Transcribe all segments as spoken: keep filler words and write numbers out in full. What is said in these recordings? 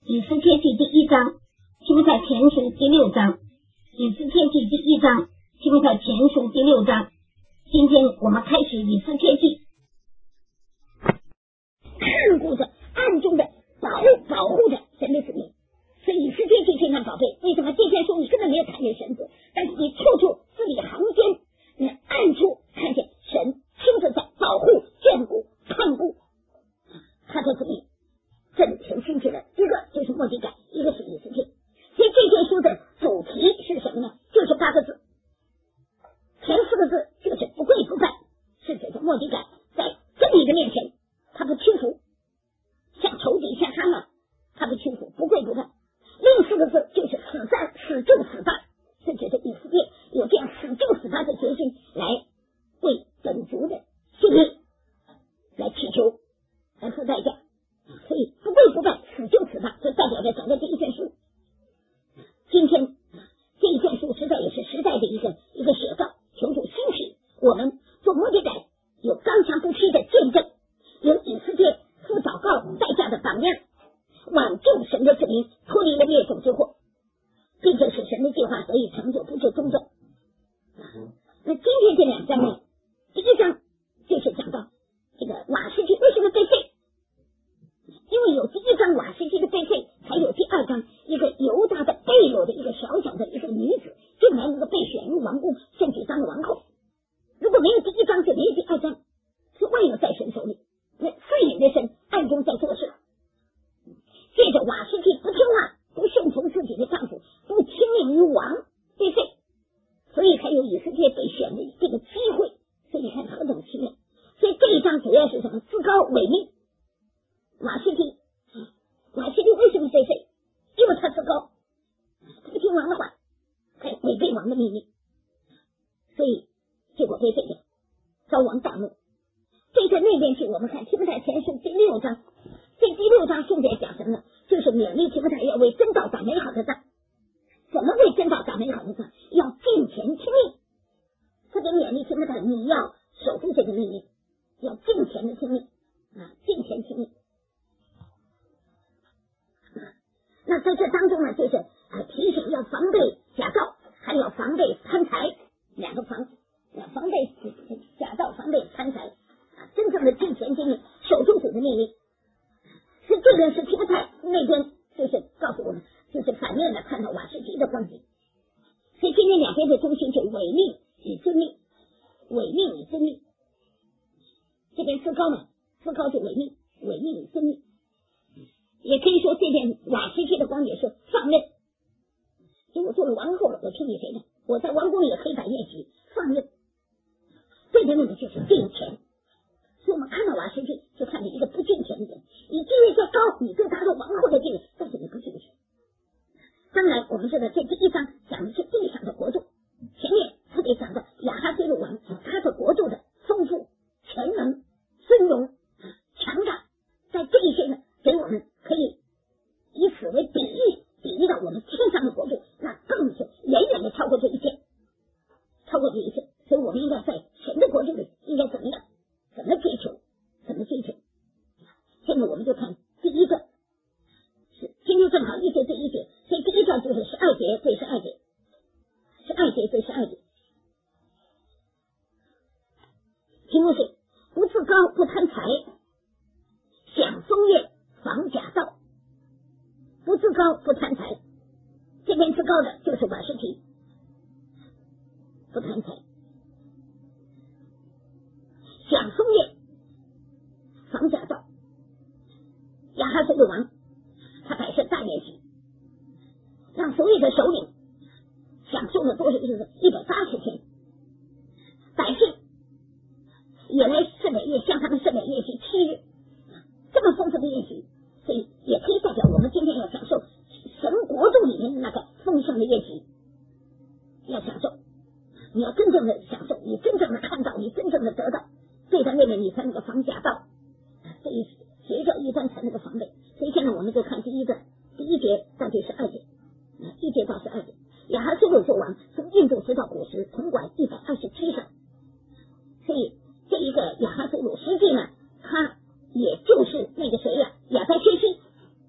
以斯帖记第一章，提摩太前书第六章，以斯帖记第一章，提摩太前书第六章。今天我们开始以斯帖记，看顾着、暗中的保护、保护着神的子民。所以以斯帖记非常宝贝。为什么这篇书你根本没有看见神子，但是你处处字里行间，你暗处看见神亲自在保护、眷顾、看顾他的子民。这里挺兴起的，一个就是末底改，一个是以斯帖。所以这篇书的主题是什么呢？就是八个字，前四个字就是不跪不拜，是指着末底改在真理的面前他不屈服，像仇敌像哈曼他不屈服，不跪不拜。另四个字就是死战，死救死败，是指着以色列有这样死救死败的决心，来为本族的性命来祈求，来付代价。所以不跪不拜，死救死败，这代表着整个这一卷书。今天这一卷书实在也是时代的一个一个写照，求主兴起我们做末底改有刚强不屈的见证，有以色列付祷告代价的榜样，挽救神的子民脱离了灭种之祸，并且使神的计划得以成就，不至终终。那今天这两章呢，第一章就是讲到这个瓦实基为什么被废，因为有第一章瓦实基的被废，才有第二章一个犹大的贝罗的一个小小的一个女子竟然能够被选入王宫，甚至当了王后。如果没有第一章就没有第二章，是万有在神手里，那率领的神暗中在做事。借着瓦实基不听话，不顺从自己的丈夫，不听命于王，被废，所以才有以色列被选的这个机会。所以你看何等奇妙。所以这一章主要是什么？自高违命。瓦实基瓦实基为什么被废？因为他自高，他不听王的话，才违背王的命令，所以结果被废掉，遭王大怒。这个那边去我们看提摩太前书第六章，这第六章重点讲什么呢？就是勉励提摩太要为真道打美好的仗。怎么为真道打美好的仗？要敬虔听命。特别勉励提摩太，你要守住这个命令，要敬虔的听命啊，敬虔听命。那在这当中呢，就是啊提醒要防备假道，还有防备贪财，两个防，防备假道，防备贪财啊，真正的敬虔听命，守住主的命令。是这边是提摩太，那边就是告诉我们，就是反面的看到瓦实基的光景。所以今天两边的中心就违命与遵命，违命与遵命。这边自高呢，自高就违命，违命与遵命。也可以说这边瓦实基的光景是放任，就我做了王后了，我听你谁的？我在王宫里可以摆宴席，放任。对的那个就是敬虔。所以我们看到瓦实基就看见一个不敬虔的人，你地位再高，你就达到王后的地位，但是你不敬虔。当然我们知道这第一章讲的是地上的国度，前面特别讲到亚哈随鲁王他的国度的丰富、全能、尊荣、强大，在这一些呢给我们可以以此为比喻，比喻到我们天上的国度，那更是远远的超过这一切，超过这一切。所以我们应该在神的国度里应该怎么样？怎么追求？怎么追求？现在我们就看第一个，是今天正好一节对一节，所以第一段就是十二节对十二节，十二节对十二节。题目是不自高不贪财，享松悦防假道。不自高不贪财，这边自高的就是瓦实基，不贪财。享松悦防假道。亚哈随鲁王他摆设大宴席，让所有的首领享受了多少日子？一百八十天。百姓也来设摆宴，向他们设摆宴席七日，这么丰富的宴席，所以也可以代表我们今天要享受神国度里面的那个丰盛的宴席，要享受，你要真正的享受，你真正的看到，你真正的得到。对在那边你才能够防假道，所以学教一般才能够防备。所以现在我们就看第一段，第一节到第十二节，一节到十二节。亚哈随鲁做王，从印度直到古时，统管一百二十七省。所以这一个亚哈随鲁实际呢，他也就是那个谁呀、啊，亚达薛西，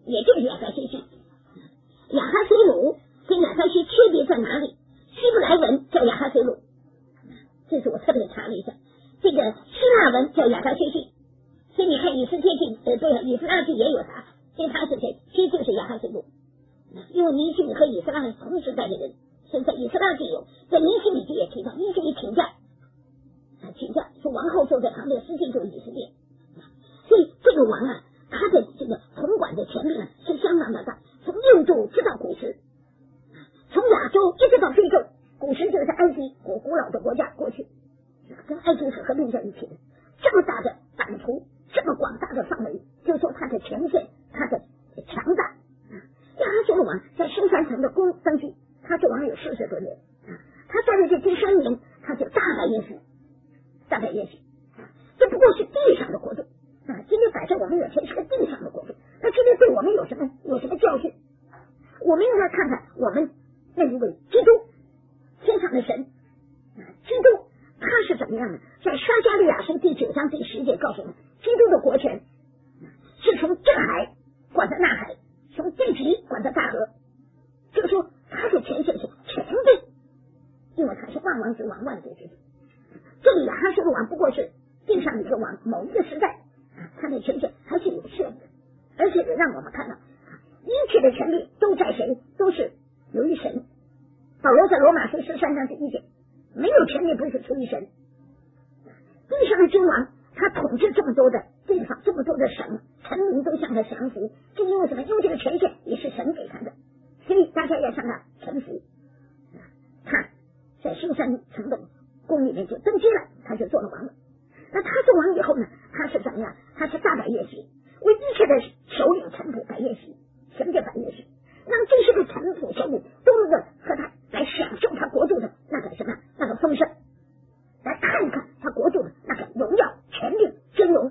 也就是亚达薛西。亚哈随鲁跟亚达薛区别在哪里？希伯来文叫亚哈随鲁，这是我特别查了一下，这个希腊文叫亚达薛西。所以你看以斯帖记呃对以斯拉记也有他，因为他是谁？其实就是亚哈随鲁，因为尼希米和以斯拉是同时代的人，所以在以斯拉记有，在尼希米记也提到，尼希米请假请假说王后坐在旁边，司机就是以色列。所以这个王啊，他的这个统管的权力呢是相当的大，从印度直到古时，从亚洲一直到非洲，古时就是埃及古古老的国家，过去跟埃及是合并在一起的，这么大的版图，这么广大的范围，就说他的权限，他的强大。亚哈随鲁王在十三城的宫登基，他做王有四十多年，他在的这第三年，他就大败耶稣，大败耶稣，这不过是地上的国度啊！今天摆在我们眼前是个地上的国度，那今天对我们有什么有什么教训？我们应该看看我们那一位基督，天上的神啊，基督他是怎么样的？在撒迦利亚书第九章第十节告诉我们，基督的国权是从这海管到那海，从地极管到大河，就是说他的权限是全备，因为他是万王之王，万主之主。这里亚哈随鲁王不过是地上的一个王，某一个时代啊，他的权限还是有限的，而且让我们看到一切的权利都在谁？都是由于神。保罗在罗马书十三章第一节，没有权利不是出于神。地上的君王，他统治这么多的地方，这么多的省，臣民都向他降服，就因为什么？因为这个权限也是神给他的，所以大家要向他臣服。他在十三城的宫里面就登基了，他就做了王了。那他做王以后呢，他是怎么样？他是大摆宴席，为一切的首领臣仆摆宴席。什么叫摆宴席？让这些个臣仆首领都能够和他来享受他国度的那个什么那个丰盛，来看一看他国度的那个荣耀、权力、尊荣。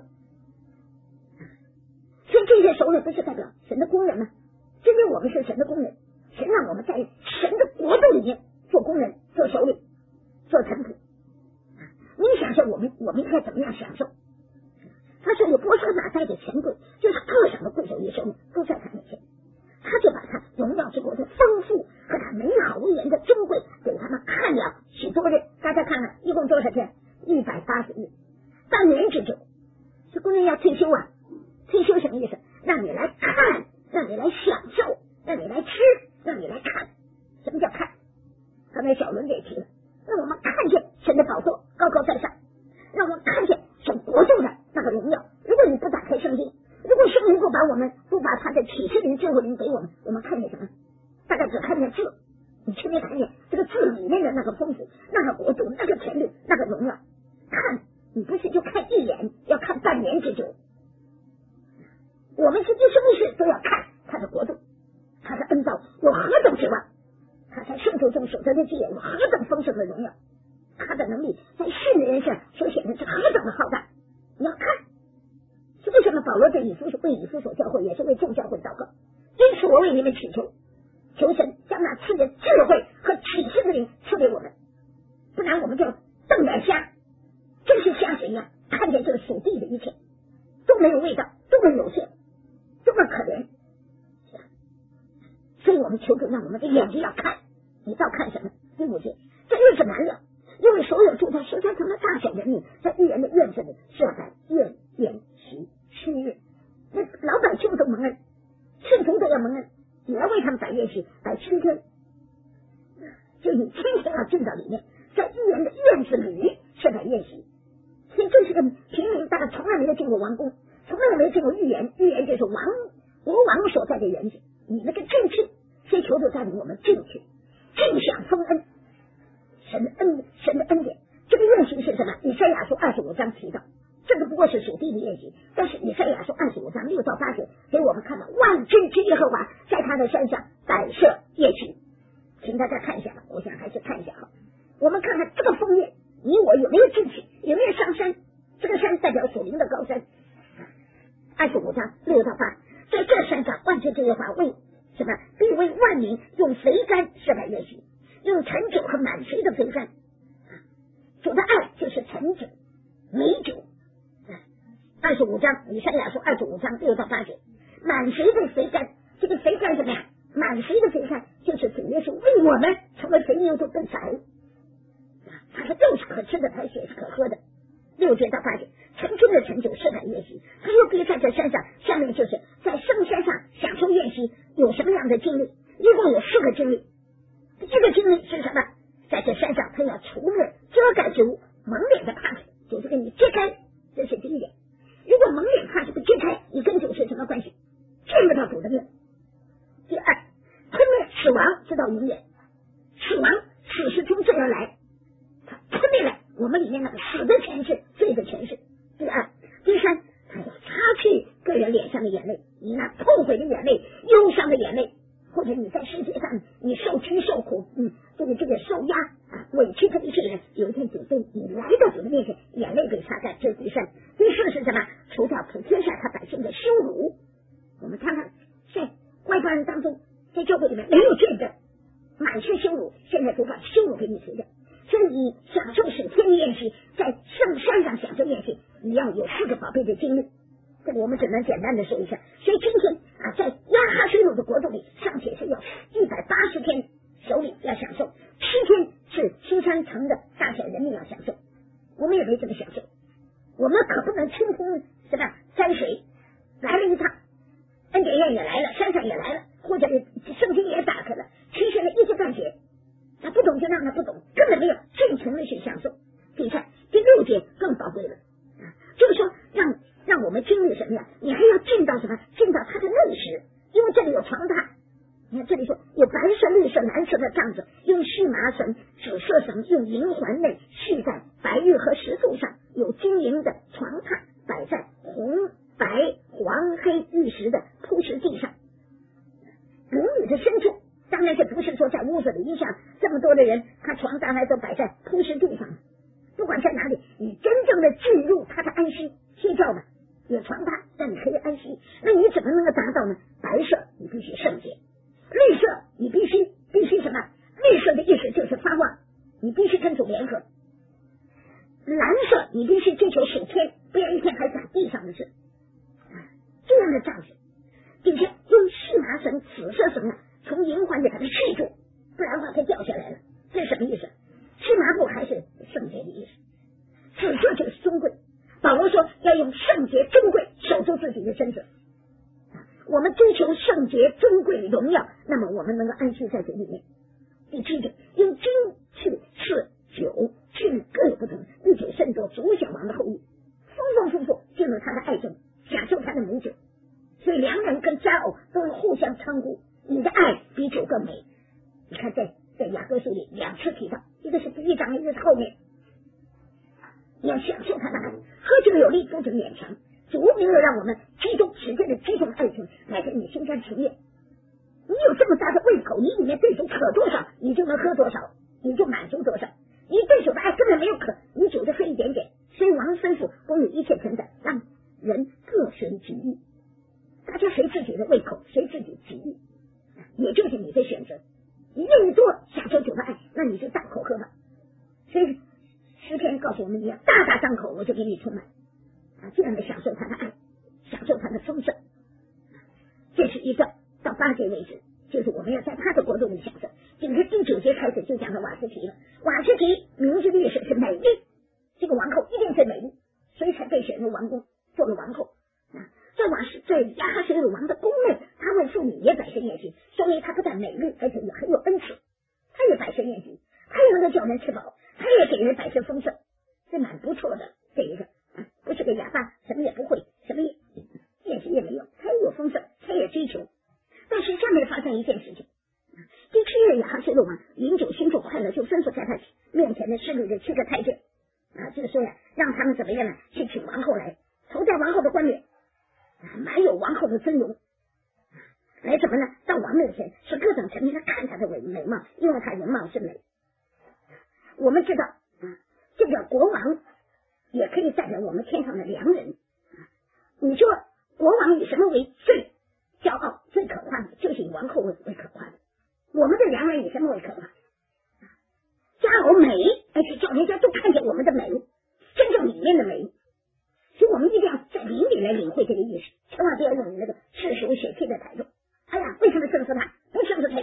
所以这些首领不是代表神的工人吗？今天我们是神的工人，神让我们在神的国度里面做工人、做首领、做臣仆。你想想我们我们应该怎么样享受？他说有波斯马代的权贵，就是各省的贵族与首领都在他面前，他就把他荣耀之国的丰富和他美好威严的尊贵给他们看了许多日。大家看了一共多少天？一百八十日，半年之久。这工人要退休啊，退休什么意思？让你来看，让你来享受，让你来吃，让你来看。什么叫看？刚才小伦也提了，让我们看见神的宝座高高在上，让我们看见神国度的那个荣耀。如果你不打开圣经，如果圣灵不把我们不把他的启示灵、智慧灵给我们，我们看见什么？大概只看见字，你却没看见这个字里面的那个丰富、那个国度、那个权力、那个荣耀。看，你不是就看一眼，要看半年之久。我们是一生一世都要看他的国度，他的恩道有何等指望，他在圣徒中所得的基业有何等丰盛的荣耀，他的能力在世人上所显的是何等的浩大。你要看，是为什么保罗对以弗所为以弗所教会也是为众教会祷告？因此我为你们祈求，求神将那赐的智慧和启示的灵赐给我们，不然我们就瞪眼瞎，真是瞎子一样，看见这个属地的一切都没有味道，都没有色，多么可怜。所以我们求主让我们的眼睛要看，你知道看什么？第五节，这日子难了，因为所有住在十三城的大小人民，在预言的院子里是要在宴宴席吃月，那老百姓都蒙恩，圣徒都要蒙恩，也要为他们摆宴席，摆七天，就你天天要进到里面，在预言的院子里是摆宴席。所以这是个平民，大家从来没有进过王宫，从来没有进过预言，预言就是王国王所在的园子，你那个进去，所以求主带领我们进去，尽享丰恩，神的恩，神的恩典。这个宴席是什么？以赛亚书二十五章提到，这个不过是属地的宴席，但是以赛亚书二十五章六到八节给我们看到万军之耶和华在他的山上摆设宴席，请大家看一下，我想还是看一下好。我们看看这个枫叶，你我有没有进去，有没有上山？这个山代表属灵的高山。二十五章六到八，在这山上，万军之耶和华为什么？必为万民用肥甘设摆宴席，用陈酒和满肥的肥甘。主的爱就是陈酒、美酒。二十五章以赛亚书二十五章六到八节， 满谁的肥甘，这个肥甘什么呀？满谁的肥甘就是主耶稣为我们成为肥牛都更宰，他的肉是可吃的，他的血是可喝的。六节到八节，成君的成就，世代宴席，他又别在这山上，下面就是在圣山上享受宴席，有什么样的经历？一共有四个经历。第一个经历是什么？在这山上，他要除灭遮盖之物，蒙脸的帕子，就这个你揭开，这是第一点。如果蒙脸帕子不揭开，你跟主是什么关系？见不到主的面。第二，吞灭死亡，直到永远。死亡，死是从这而来，他吞灭了我们里面那个死的权势，罪的权势。第二，第三，他要擦去个人脸上的眼泪，你那痛悔的眼泪，忧伤的眼泪，或者你在世界上你受屈受苦，嗯，这个这个受压啊委屈的一些人，有一天主对你来到主的面前，眼泪被擦干，这是第三。第四是什么？除掉普天下他百姓的羞辱。我们看看在外邦人当中，在教会里面没有见证，满是羞辱，现在主把羞辱给你除掉。所以你享受属天的宴席，在圣山上享受宴席，你要有四个宝贝的经历。这个我们只能简单的说一下。所以今天啊，在亚哈水鲁的国度里，尚且是要一百八十天首领要享受，七天是苏珊城的大小人民要享受，我们也没怎么享受。我们可不能清空是吧？山水来了一趟，恩典宴也来了，山上也来了，或者圣经也打开了，其实呢一知半解，他不懂就让他不懂，根本没有尽情的去享受。第三、第六节更宝贵了啊，就是说让让我们经历什么呀？你还要进到什么？进到他的内室，因为这里有床榻。你看这里说有白色、绿色、蓝色的帐子，用细麻绳、紫色绳，用银环内系在白玉和石柱上，有金银的床榻摆在红、白、黄、黑玉石的铺石地上。邻里的深处，当然这不是说在屋子里，你想这么多的人，他床单还都摆在铺石地上，不管在哪里，你真正的进入他的安息睡觉吧，有床榻让你可以安息，那你怎么能够达到呢？白色你必须圣洁，绿色你必须必须什么？绿色的意思就是发旺，你必须跟主联合。蓝色你必须追求属天，不要一天还讲地上的事。这样的帐子，并且用细麻绳、紫色绳啊，从银环给它系住，不然的话它掉下来了。这是什么意思？细麻布还是圣洁的意思？紫色就是尊贵。保罗说要用圣洁尊贵守住自己的身子。我们追求圣洁尊贵荣耀，那么我们能够安息在这里面。第七点，用金去赐酒，去各有不同，日久甚多，足小王的后裔，丰丰富富进入他的爱中，享受他的美酒。所以良人跟佳偶都是互相称呼，你的爱比酒更美。你看在在雅各书里两次提到，一个是第一章，一个是后面，你要享受他的爱，喝酒有力，不准勉强。主没有让我们激动使这个激动爱情来跟你心甘情愿。你有这么大的胃口，你里面对主渴多少，你就能喝多少，你就满足多少。你对主的爱根本没有渴，你酒就喝一点点。所以王吩咐不与一切成长，让人各随己意，大家随自己的胃口，随自己己意，也就是你的选择。你愿意多享受主的爱，那你就大口喝吧。所以诗篇告诉我们，你要大大张口，我就给你充满啊，这样的享受他的爱，享受他的丰盛。这是一个到八节为止，就是我们要在他的国度里享受。整个第九节开始就讲到瓦斯提了，瓦斯提名字的意思是美丽，这个王后一定是美丽，所以才被选入王宫做了王后啊。在瓦斯在亚哈水鲁王的宫内，他为妇女也摆设宴席，说明他不但美丽，而且也很有恩慈。他也摆设宴席，他也能够叫人吃饱，他也给人摆设丰盛，是蛮不错的。这一个啊，不是个哑巴，什么也不会，什么宴席也没有，他也有丰盛，他也追求。但是下面发生一件事情，第七日亚哈水鲁王饮酒兴奋快乐，就吩咐在他面前的侍女的七个太监啊，就说呀，让他们怎么样呢？去请王后来，头戴王后的冠冕，满有王后的尊荣，来怎么呢？到王面前，是各种臣民看他的美美貌，因为他人貌是美。我们知道啊，这个国王也可以代表我们天上的良人。你说国王以什么为最骄傲、最可夸的？就是以王后为为可夸的。我们的良人以什么为可夸？佳偶美，而且叫人家都看见我们的美，真正里面的美。所以我们一定要在灵里来领会这个意思，千万不要用那个世俗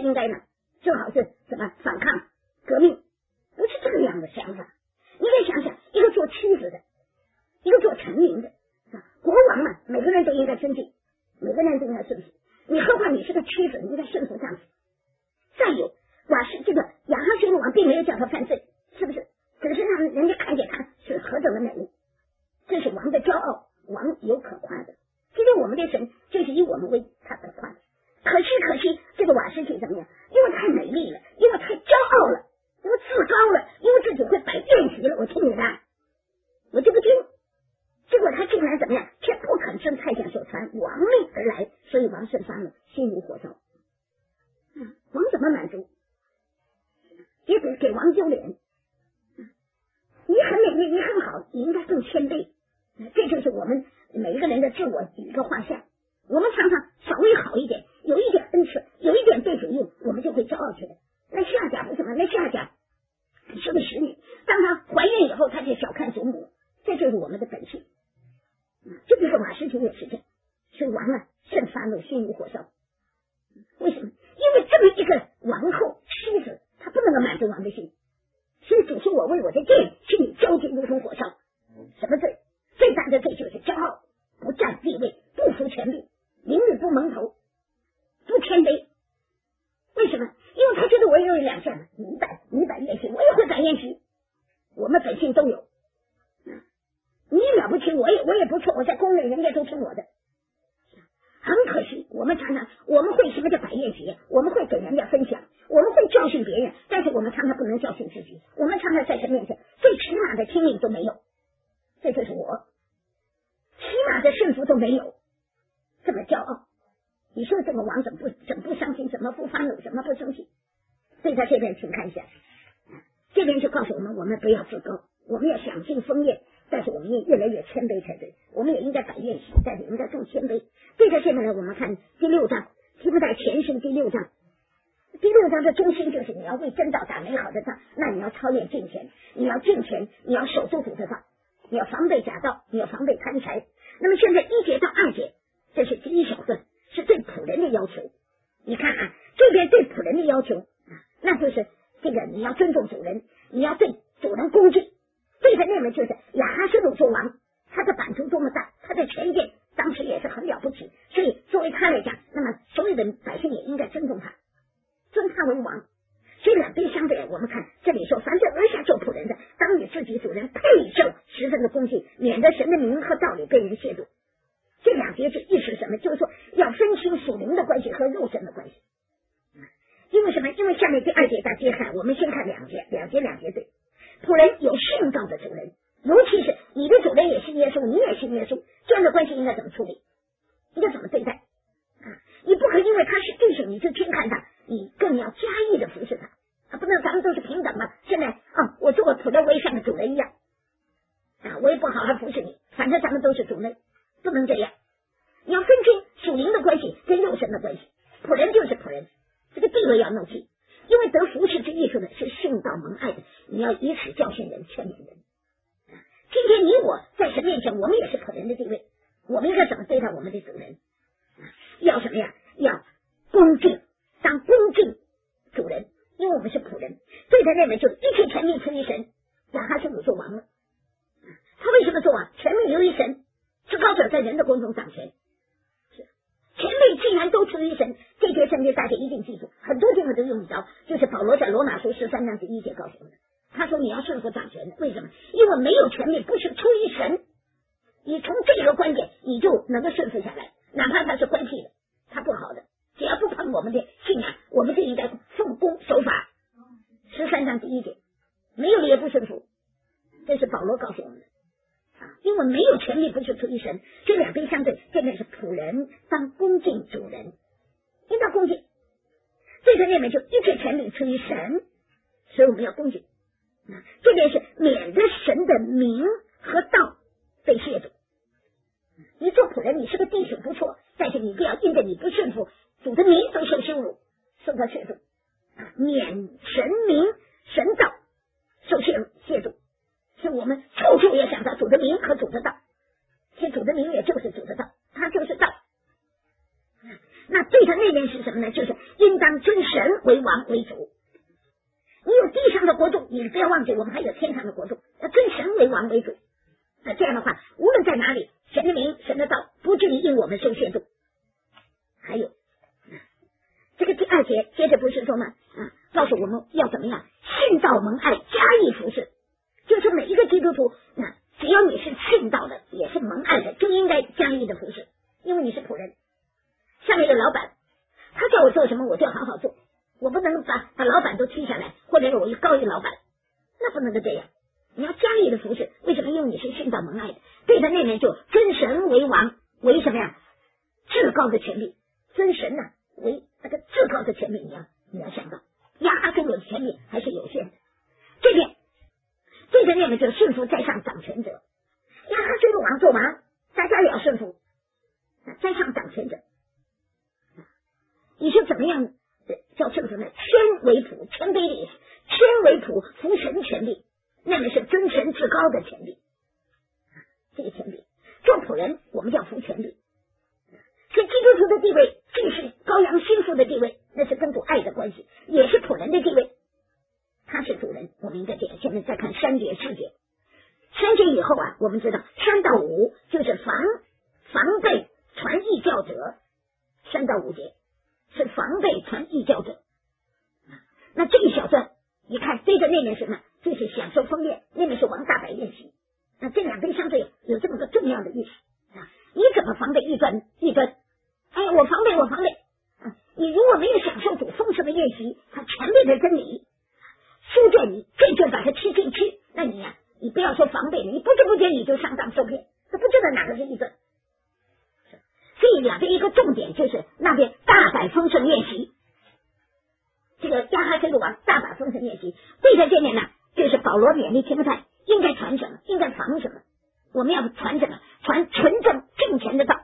应该呢，正好是什么反抗革命，不是这个样的想法。你得想想，一个做妻子的，一个做臣民的，国王嘛，每个人都应该尊敬，每个人都应该顺服。你何况你是个妻子，你应该顺服丈夫。再有，瓦氏这个亚哈水鲁王并没有叫他犯罪，是不是？只是让人家看见他是何等的美丽，这是王的骄傲，王有可夸的。其实我们的神就是以我们为他可夸的。可惜可惜，这个瓦氏体怎么样？因为太美丽了，因为太骄傲了，因为自高了，因为自己会摆宴席了。我听你的，我就不听。结果他竟然怎么样？却不肯遵太监所传，亡命而来，所以王胜发了，心如火烧。嗯，王怎么满足？也得给王丢脸。你很美丽，你很好，你应该更谦卑。这就是我们每一个人的自我一个画像。我们常常稍微好一点，有一点恩赐，有一点被主用，我们就会骄傲起来。那夏甲不是吗？那夏甲是个使女，当她怀孕以后，她就小看祖母，这就是我们的本性。这就是瓦实提也是这样，所以王啊甚发怒，心如火烧。为什么？因为这么一个王后妻子，她不能够满足王的心，所以主说我为我的殿心里焦急如同火烧。什么罪？最大的罪就是骄傲，不占地位，不服权力，名利不蒙头，不谦卑。为什么？因为他觉得我也有两项，你摆你摆宴席，我也会摆宴席，我们本性都有。你了不起，我也我也不错，我在宫内人家都听我的。很可惜，我们常常我们会什么叫摆宴席？我们会给人家分享，我们会教训别人，但是我们常常不能教训自己。我们常常在神面前最起码的听命都没有，这就是我，起码的顺服都没有，这么骄傲。你说这个王怎么不怎么不伤心，怎么不发怒，怎么不生气？所以在这边请看一下，这边就告诉我们，我们不要自高，我们要享尽丰宴，但是我们也越来越谦卑才对。我们也应该摆宴席，但是应该更谦卑。对在下面呢，我们看第六章，提摩太前书第六章。第六章的中心就是你要为真道打美好的仗，那你要操练敬虔，你要敬虔，你要守住主的道，你要防备假道，你要防备贪财。那么现在一节到二节，这是第一小段，是对仆人的要求。你看啊，这边对仆人的要求，那就是这个你要尊重主人，你要对主人恭敬。对他那边就是亚哈水鲁做王，他的版图多么大，他的权限当时也是很了不起，所以作为他来讲，那么所有的百姓也应该尊重他，尊他为王。所以两边相对，我们看这里说，凡是而下做仆人的，当与自己主人配受十分的恭敬，免得神的名和道理被人亵渎。这两节是意思是什么？就是说要分清属灵的关系和肉身的关系。因为什么？因为下面第二节大揭开，我们先看两节，两节两节对。仆人有信道的主人，尤其是你的主人也信耶稣，你也信耶稣，这样的关系应该怎么处理？应该怎么对待？啊，你不可因为他是弟兄你就轻看他，你更要加意的服侍他，啊，不能咱们都是平等嘛。现在啊，我做个仆人，我也像个主人一样，啊，我也不好好服侍你，反正咱们都是主人，不能这样。你要分清属灵的关系跟肉身的关系，仆人就是仆人，这个地位要弄清。因为得服侍之艺术的是信道蒙爱的，你要以此教训人，劝勉人。今天你我在神面前，我们也是仆人的地位，我们应该怎么对待我们的主人？要什么呀？要恭敬，当恭敬主人，因为我们是仆人。对他认为就是一切权力出于神，亚哈水鲁做王了。他为什么做王？权力由于神，至高者在人的宫中掌权。权力既然都出于神，这节圣经大家一定记住，很多地方都用得着。就是保罗在罗马书十三章第一节告诉我们，他说你要顺服掌权的，为什么？因为没有权力不是出于神。你从这个观点，你就能够顺服下来，哪怕他是乖僻的，他不好的，只要不碰我们的信仰，我们就应该奉公守法。十三章第一节，没有也不顺服，这是保罗告诉我们的。因为没有权利不是出于神，这两边相对，这边是仆人当恭敬主人，应当恭敬。这个那边就一切权利出于神，所以我们要恭敬。这边是免得神的名和道被亵渎。你做仆人，你是个弟兄不错，但是你不要因着你不顺服，主的名都受羞辱，受到亵渎，免神名神道受亵亵渎。所以我们处处也想到主的名和主的道，其实主的名也就是主的道，他就是道。那对他那边是什么呢？就是应当尊神为王为主。你有地上的国度，你不要忘记我们还有天上的国度，要尊神为王为主。那这样的话，无论在哪里，神的名神的道不至于因我们受限度。还有这个第二节接着不是说吗？啊，告诉我们要怎么样信道蒙爱，加以服侍。就是每一个基督徒，那只要你是信道的，也是蒙爱的，就应该加以的服侍，因为你是仆人。下面有老板，他叫我做什么，我就好好做，我不能把把老板都踢下来，或者我就高于老板，那不能够这样。你要加以的服侍，为什么？因为你是信道蒙爱的，对他那面就尊神为王，为什么呀？至高的权利，尊神呢、啊、为那个至高的权利，你要你要想到亚哈随鲁的权利还是有限的。这边对着那面就顺服在上掌权者，亚哈随鲁王做王，大家也要顺服在上掌权者。你是怎么样叫顺服呢？谦为仆，谦卑的意思，谦为仆，服神权利，那个是尊神至高的权利。这个权利做仆人，我们叫服权利。所以基督徒的地位既是羔羊心腹的地位，那是跟主爱的关系，也是仆人的地位。他是主人，我们应该这样。现在再看三节四节，三节以后啊，我们知道三到五就是防防备传异教者，三到五节是防备传异教者。那这一小段你看对着那面什么，就是享受丰宴，那面是王大摆宴席。那这两边相对有这么个重要的意思啊。你怎么防备异端？异端，哎，我防备，我防备啊！你如果没有享受主丰盛的宴席，他全备的真理，书卷你这就把它吃进去，那你呀、啊，你不要说防备，你不知不觉你就上当受骗，都不知道哪个是异端。所以两边一个重点就是那边大摆丰盛宴席，这个亚哈随鲁王大摆丰盛宴席，对在这面呢，就是保罗勉励提摩太应该传什么，应该防什么。我们要传什么？传纯正敬虔的道。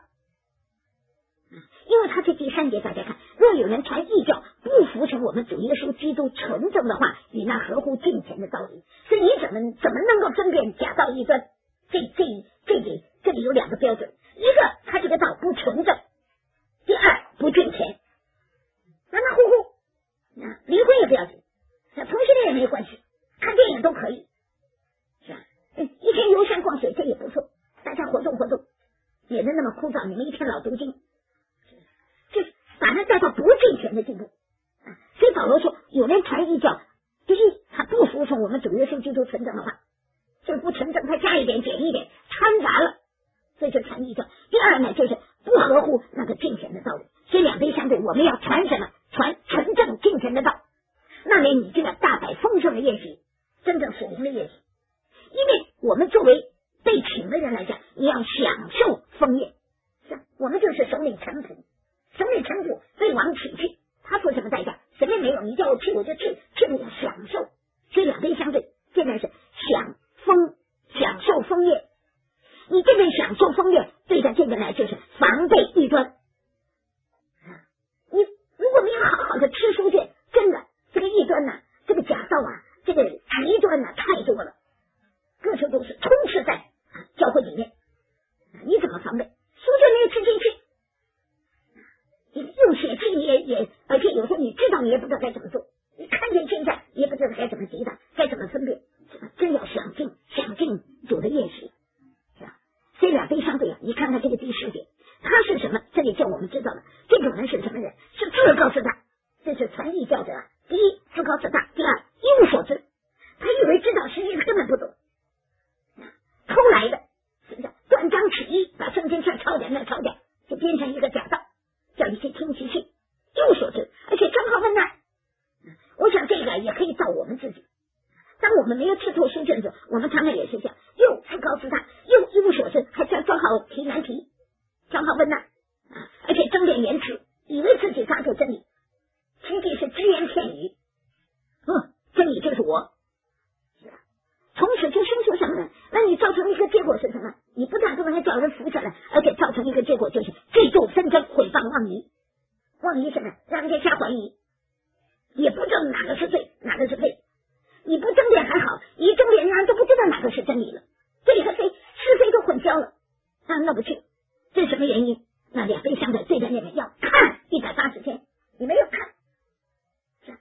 因为他这第三节大家看，若有人传异教，不服从我们主耶稣基督纯正的话，与那合乎敬虔的道理，所以你怎么怎么能够分辨假道异端？这这这里这里有两个标准，一个他这个道不纯正，第二不敬虔，马马虎虎，啊，离婚也不要紧，同性恋也没关系，看电影都可以，是吧？一天游山逛水这也不错，大家活动活动，免得那么枯燥，你们一天老读经，就把它带到不敬虔的地步啊。所以保罗说，有人传异教，第一他不服从我们主耶稣基督纯正的话，这不纯正，他加一点减一点掺杂了，所以就传异教。第二呢，就是不合乎那个敬虔的道理。所以两边相对，我们要传什么？传纯正敬虔的道。那里你就要大摆丰盛的宴席，真正属灵的宴席。因为我们作为被请的人来讲，你要享受丰宴，是吧？我们就是首领臣仆，首领臣仆被王请去，他付什么代价？什么也没有，你叫我去我就去，去了要享受。所以两边相对，这边是享丰享受丰宴，你这边享受丰宴，对着这边来就是防备异端。你如果没有好好的吃书卷，真的这个异端呐、啊，这个假道啊，这个极端呐、啊、太多了。各处都是充斥在教会里面，你怎么防备？书卷没有吃进去，你用血气你也也，而且有时候你知道你也不知道该怎么做，你看见现在你也不知道该怎么抵挡，该怎么分辨，真要想尽想尽主的宴席，是吧？所以两边相对啊，你看看这个第四节，他是什么？这里叫我们知道了，这种人是什么人？是自高自大，这是传异教者啊。第一，自高自大；第二，一无所知，他以为知道，实际上根本不懂。偷来的，断章取义，把圣经上抄点那抄点，就变成一个假道，叫你去听其信，一无所知，而且正好问难。我想这个也可以照我们自己。当我们没有吃透书卷的时候，我们常常也是这样，又自高自大，又一无所知，还正正好提难题，正好问难啊，而且争辩言辞，以为自己抓住真理，实际是只言片语。嗯，真理就是我。从此就生出什么呢？那你造成一个结果是什么？你不但不能叫人服下来，而且造成一个结果就是嫉妒纷争、毁谤妄疑。妄疑什么？让人家瞎怀疑，也不知道哪个是对，哪个是非。你不争辩还好，一争辩让人都不知道哪个是真理了，对和非、是非都混淆了，那那不去。这是什么原因？那两边相对对在那边要看一百八十天，你没有看，是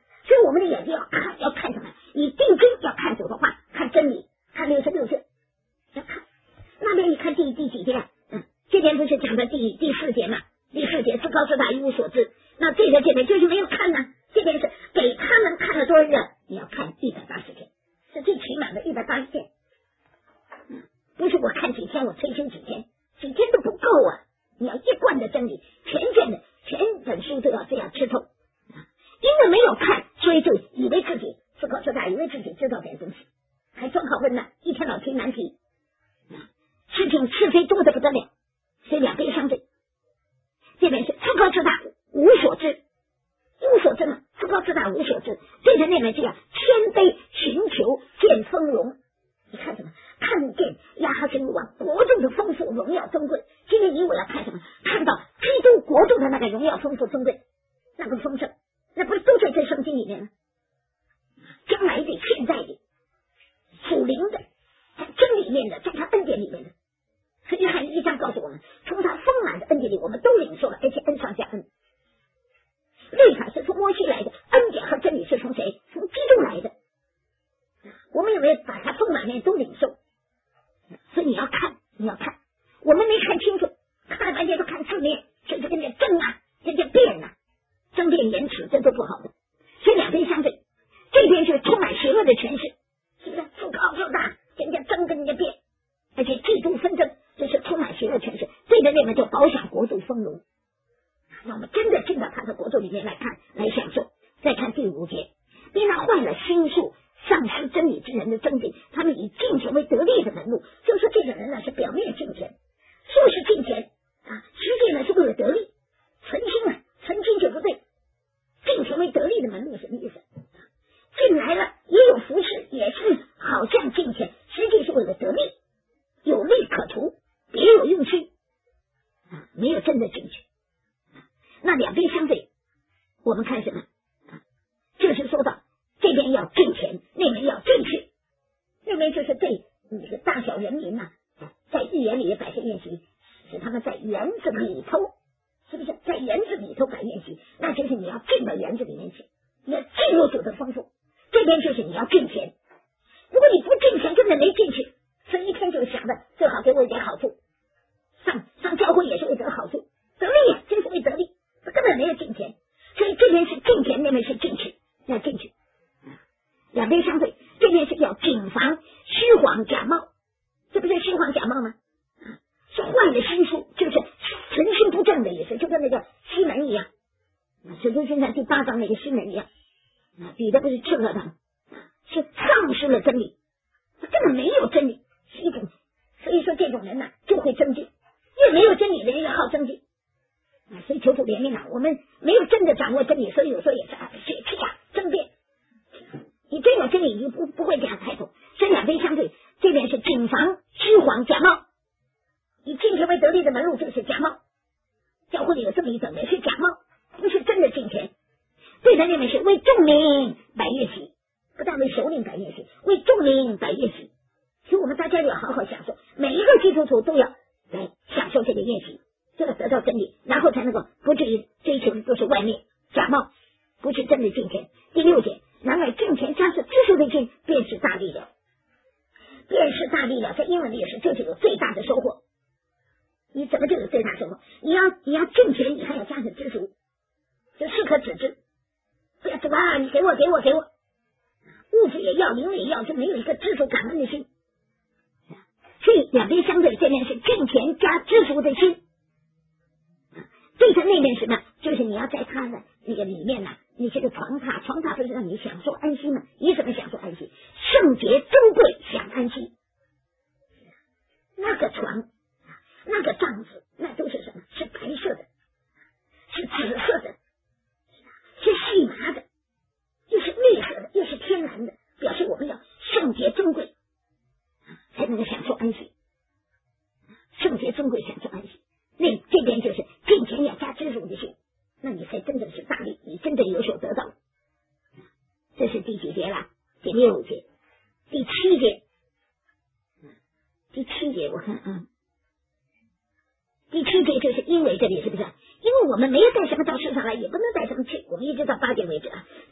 们的眼睛要看，要看什么？以定睛要看主的话，看真理，看六十六字，要看。那边你看第第几节？嗯，这边不是讲的第第四节嘛？第四节自高自大一无所知。那这个这边就是没有看呢、啊，这边是给他们看了多少人？你要看一百八十天，是最起码的一百八十天。嗯，不是我看几天，我推修几天，几天都不够啊！你要一贯的真理，全卷的全本书都要这样吃透。因为没有看，所以就以为自己自高自大，以为自己知道点东西，还专考问呢，一天老提难题，事情是非多得不得了，所以两边相对。这边是自高自大无所知，无所知嘛，自高自大无所知，对着那边这样谦卑寻求见丰荣。你看什么？看见亚哈神王国度的丰富荣耀尊贵。今天你我要看什么？看到基督国度的那个荣耀丰富尊贵，那个丰盛，那不是都在这圣经里面吗？将来的、现在的、属灵的，在真里面的，在他恩典里面的。所以约翰一章告诉我们，从他丰满的恩典里，我们都领受了，而且恩上加恩。律法是从摩西来的，恩典和真理是从谁？从基督来的。我们有没有把它丰满面都领受？所以你要看，你要看，我们没看清楚，看了半天都看字面，甚至跟着争啊，跟着辩啊，争辩言辞，这都不好的。所以两边相对，这边是充满邪恶的权势，是不是自高自大，跟人家争，跟人家辩，而且嫉妒纷争，这是充满邪恶权势。对着那边就饱享国度丰荣，那我们真的进到他的国度里面来看，来享受。再看第五节，因他坏了心术，丧失真理之人的真谛，他们以敬虔为得利的门路。就是说这个人呢是表面敬虔，说是敬虔啊，实际呢是为了得利，存心啊，存心就不对。敬虔为得利的门路什么意思？进来了也有服侍，也是好像敬虔，实际是为了得利，有利可图，别有用心啊，没有真的敬虔。那两边相对，我们看什么？就是说到这边要敬虔，那边要正确，那边就是对你的大小人民呐、啊，在预言里的百姓宴席，使他们在园子里头，是不是在园子里头摆宴席？那就是你要进到园子里面去，你要进入主的丰富。这边就是你要敬虔，如果你不敬虔，根本没进去，所以一天就想着最好给我一点好处，上上教会也是为得好处，得利呀，真是为得利，根本没有敬虔。所以这边是敬虔，那边是进去，要进去。两边相对，这边是要谨防虚谎假冒，这不是虚谎假冒吗？是坏了心术，就是存心不正的意思，就跟那个西门一样，使徒行传第八章那个西门一样，彼得不是斥责他，是丧失了真理，根本没有真理，是一种，所以说这种人呢、啊、就会争竞，越没有真理的人越好争竞。所以求主怜悯啊，我们没有真的掌握真理，所以有时候也是啊，血气啊，争辩。你真有真理，你不不会这样态度。所以两边相对，这边是谨防虚谎假冒，以敬虔为得利的门路就是假冒。教会里有这么一种人是假冒，不是真的敬虔。对的那边是为众民摆宴席，不但为首领摆宴席，为众民摆宴席。所以我们大家要好好享受，每一个基督徒都要来享受这个宴席。这个得到真理，然后才能够不至于追求的都是外面假冒，不是真的敬虔。第六节，然而敬虔加上知识的敬，便是大力量，便是大力量。在英文里也是，这就有最大的收获。你怎么就有最大收获？你要你要敬虔，你还要加上知足，就适可止之，不要什么啊，你给我给我给我，物质也要，灵也要，就没有一个知足感恩的心。所以两边相对，这边是敬虔加知足的心。对着那边什么？就是你要在他的那个里面呢、啊，你这个床榻，床榻不是让你享受安息吗？你怎么享受安息？圣洁珍贵，享安息。那个床，那个帐子，那都是什么？是白色的，是紫色的，是细麻的，又是绿色的，又是天蓝的，表示我们要圣洁珍贵，才能够享受安息。圣洁珍贵，享受安息。那这边就是敬虔要加知足的心，那你才真的是大力，你真的有所得到。这是第几节了？第六节，第七节，第七节我看啊，第七节就是因为这里是不是？因为我们没有带什么到世上来，也不能带什么去，我们一直到八节为止啊。只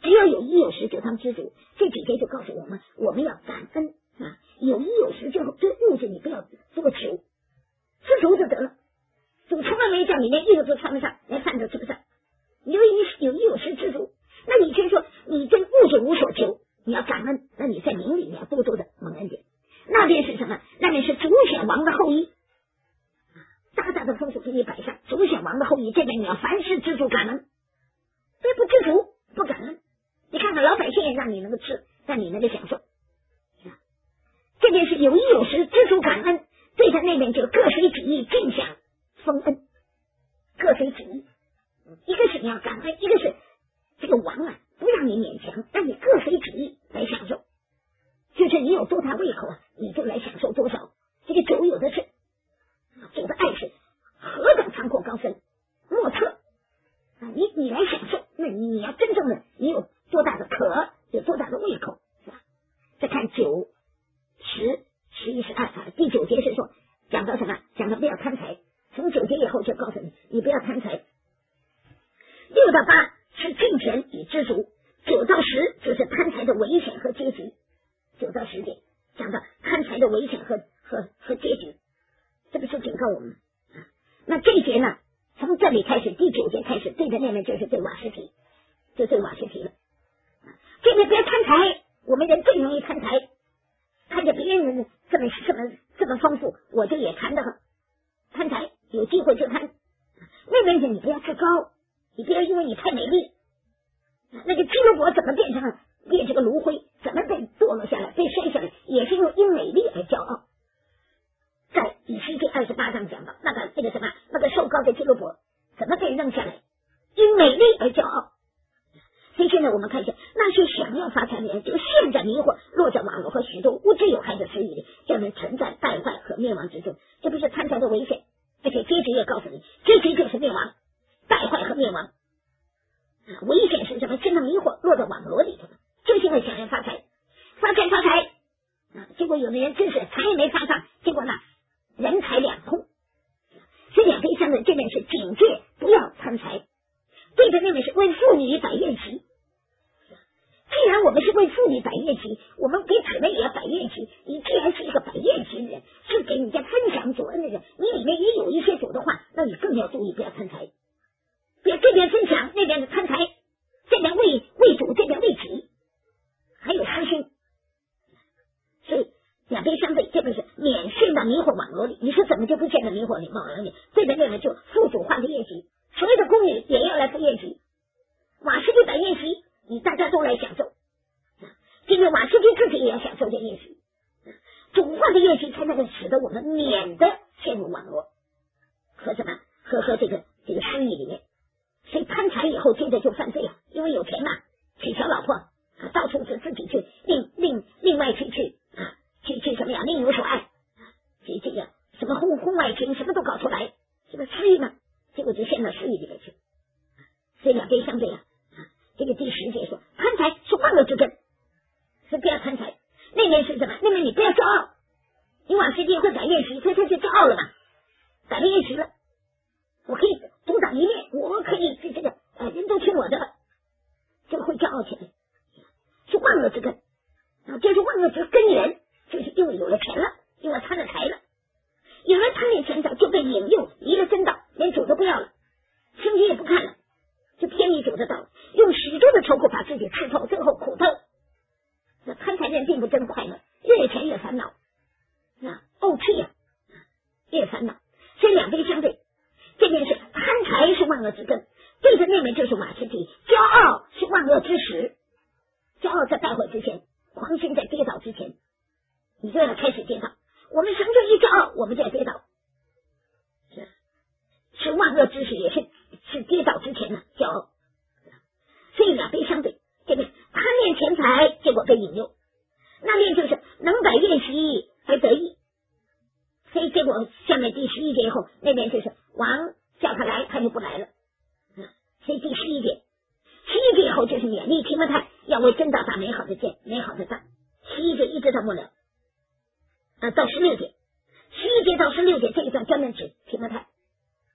只要有衣有食就当知足。这几节就告诉我们，我们要感恩啊，有衣有食之后，对物质你不要多求，知足就得了。主从来没叫你连衣服都穿不上，连饭都吃不上，因为你有衣有食知足。那你先说你对物质无所求，你要感恩，那你在灵里你要多多的蒙恩典。那边是什么？那边是主显王的后裔，大大的丰富给你摆上，主显王的后裔。这边你要凡事知足感恩，别不知足不感恩。你看看老百姓也让你能够吃，让你能够享受。这边是有衣有食知足感恩，对着那边就各随己意尽享丰恩，各随己意。一个是你要感恩，一个是这个王啊不让你勉强，让你各随己意来享受，就是你有多大胃口啊，你就来享受多少。这个酒有的是，主的爱是何等长阔高深莫测啊！你你来享受，那你你要真正的你有多大的渴，有多大的胃口，是吧？再看九十十一十二啊，第九节是说讲到什么？讲到不要贪财。从九节以后就告诉你，你不要贪财。六到八是敬虔与知足，九到十就是贪财的危险和结局。九到十节讲到贪财的危险和和和结局，这个是警告我们。那这一节呢，从这里开始，第九节开始，对着那边就是对瓦斯提，就对瓦斯提了。这边不要贪财，我们人最容易贪财，看着别人这么这么这么丰富，我就也贪得很，贪财有机会就贪。那边是你不要自高，你不要因为你太美丽。那个基路伯怎么变成了变这个炉灰，怎么被堕落下来，被摔下来，也是因为因美丽而骄傲。在以西结二十八章讲到那个那个什么那个瘦高的基路伯怎么被扔下来，因美丽而骄傲。所以现在我们看一下，那些想要发财的人就陷在迷惑，落在网络和许多无知有害的私欲里，叫人存在败坏和灭亡之中。这不是贪财的危险，而且结局也告诉你，结局就是灭亡、败坏和灭亡。危险是什么？陷在迷惑，落在网络里头了，就是因为想要发财，发财发财啊！结果有的人真是财也没发上，结果呢人财两空。所以两边相对，这边是警戒不要贪财，对着那边是为妇女摆宴席。既然我们是为妇女摆宴席，我们给姊妹也要摆宴席。你既然是一个摆宴席的人，是给人家分享主恩的人，你里面也有一些主的话，那你更要注意不要贪财。别这边分享，那边的贪财，这边为为主，这边为己，还有私心。所以两边相对，这边是免陷到迷惑网络里。你说怎么就不陷到迷惑里网络里？这边那边就副主化的宴席，所有的宫女也要来赴宴席，瓦斯蒂摆宴席，你大家都来享受。今天瓦斯蒂自己也要享受这宴席，主化的宴席才能够使得我们免得陷入网络和什么和和这个这个私欲里面。所以贪财以后接着就犯罪了，因为有钱嘛，娶小老婆啊，到处是自己去另另另外去去啊，去去什么呀，另有所爱，这这个什么婚婚外情什么都搞出来，这个私欲嘛，结果就陷到私欲里面去。所以两边相对啊，这个第十节说贪财是万恶之根，是不要贪财。那边是什么？那边你不要骄傲，你往世界会摆宴席，所以他就骄傲了嘛，摆了宴席了，我可以独当一面，我可以这这个呃人都听我的，这个会骄傲起来，是万恶之根啊，这是万恶之根源，就是因为有了钱了，因为贪了财了，有了贪恋钱财就被引诱离了真道，连主都不要了，圣经也不看了，就偏离主的道，用许多的愁苦把自己吃透，最后苦透。那贪财人并不真快乐，越有钱越烦恼，啊，怄气呀，越烦恼。所以两边相对，这边是贪财是万恶之根，对着那边就是瓦斯蒂，骄傲是万恶之始。骄傲在败坏之前，狂心在跌倒之前，你就要开始跌倒。我们什么就一骄傲，我们就要跌倒，是是万恶之始，也是是跌倒之前呢，骄傲。所以两边相对，这个贪恋钱财，结果被引诱；那边就是能摆宴席而得意。所以结果下面第十一节以后，那边就是王叫他来，他就不来了。所以第十一节，十一节以后就是勉励提摩太要为真道打美好的剑，美好的仗。十一节一直到末了，啊，到十六节，十一节到十六节这一段专门指提摩太。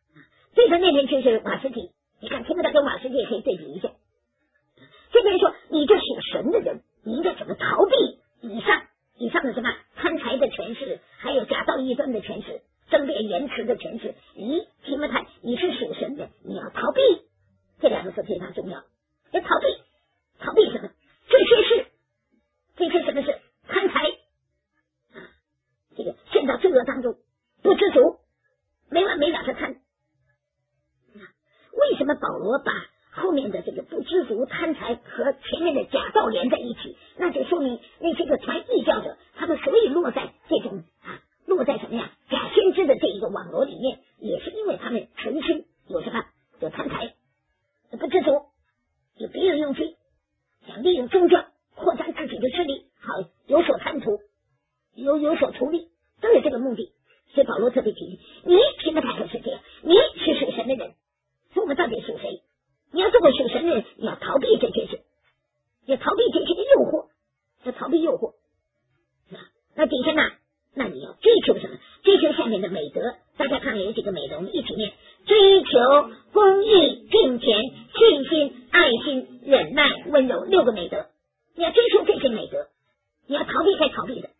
对着那边就是瓦斯蒂，你看提摩太跟瓦斯蒂可以对比一下。这边说的人，你应该怎么逃避以上以上的什么贪财的权势，还有假道异端的权势，争辩言辞的权势。你提摩太，你是属神的，你要逃避，这两个字非常重要。要逃避，逃避什么？这些事，这些什么事？贪财啊，这个陷到罪恶当中，不知足，没完没了的贪。为什么保罗把后面的这个不知足、贪财和前面的假道连在一起？那就说明那些个传异教者，他们所以落在这种啊，落在什么呀？假先知的这一个网罗里面，也是因为他们存心有什么？有贪财，不知足，有别有用心，想利用宗教扩张自己的势力，好有所贪图，有有所图利，都有这个目的。所以保罗特别提醒你，提摩太可是这样，你是属神的人。所以我们到底属谁？你要做个属神的人，你要逃避这些事，要逃避这些的诱惑，要逃避诱惑。那底下呢？那你要追求什么？追求下面的美德。大家看有几个美德，我们一起念：追求公义、敬虔、信心、爱心、忍耐、温柔，六个美德。你要追求这些美德，你要逃避该逃避的。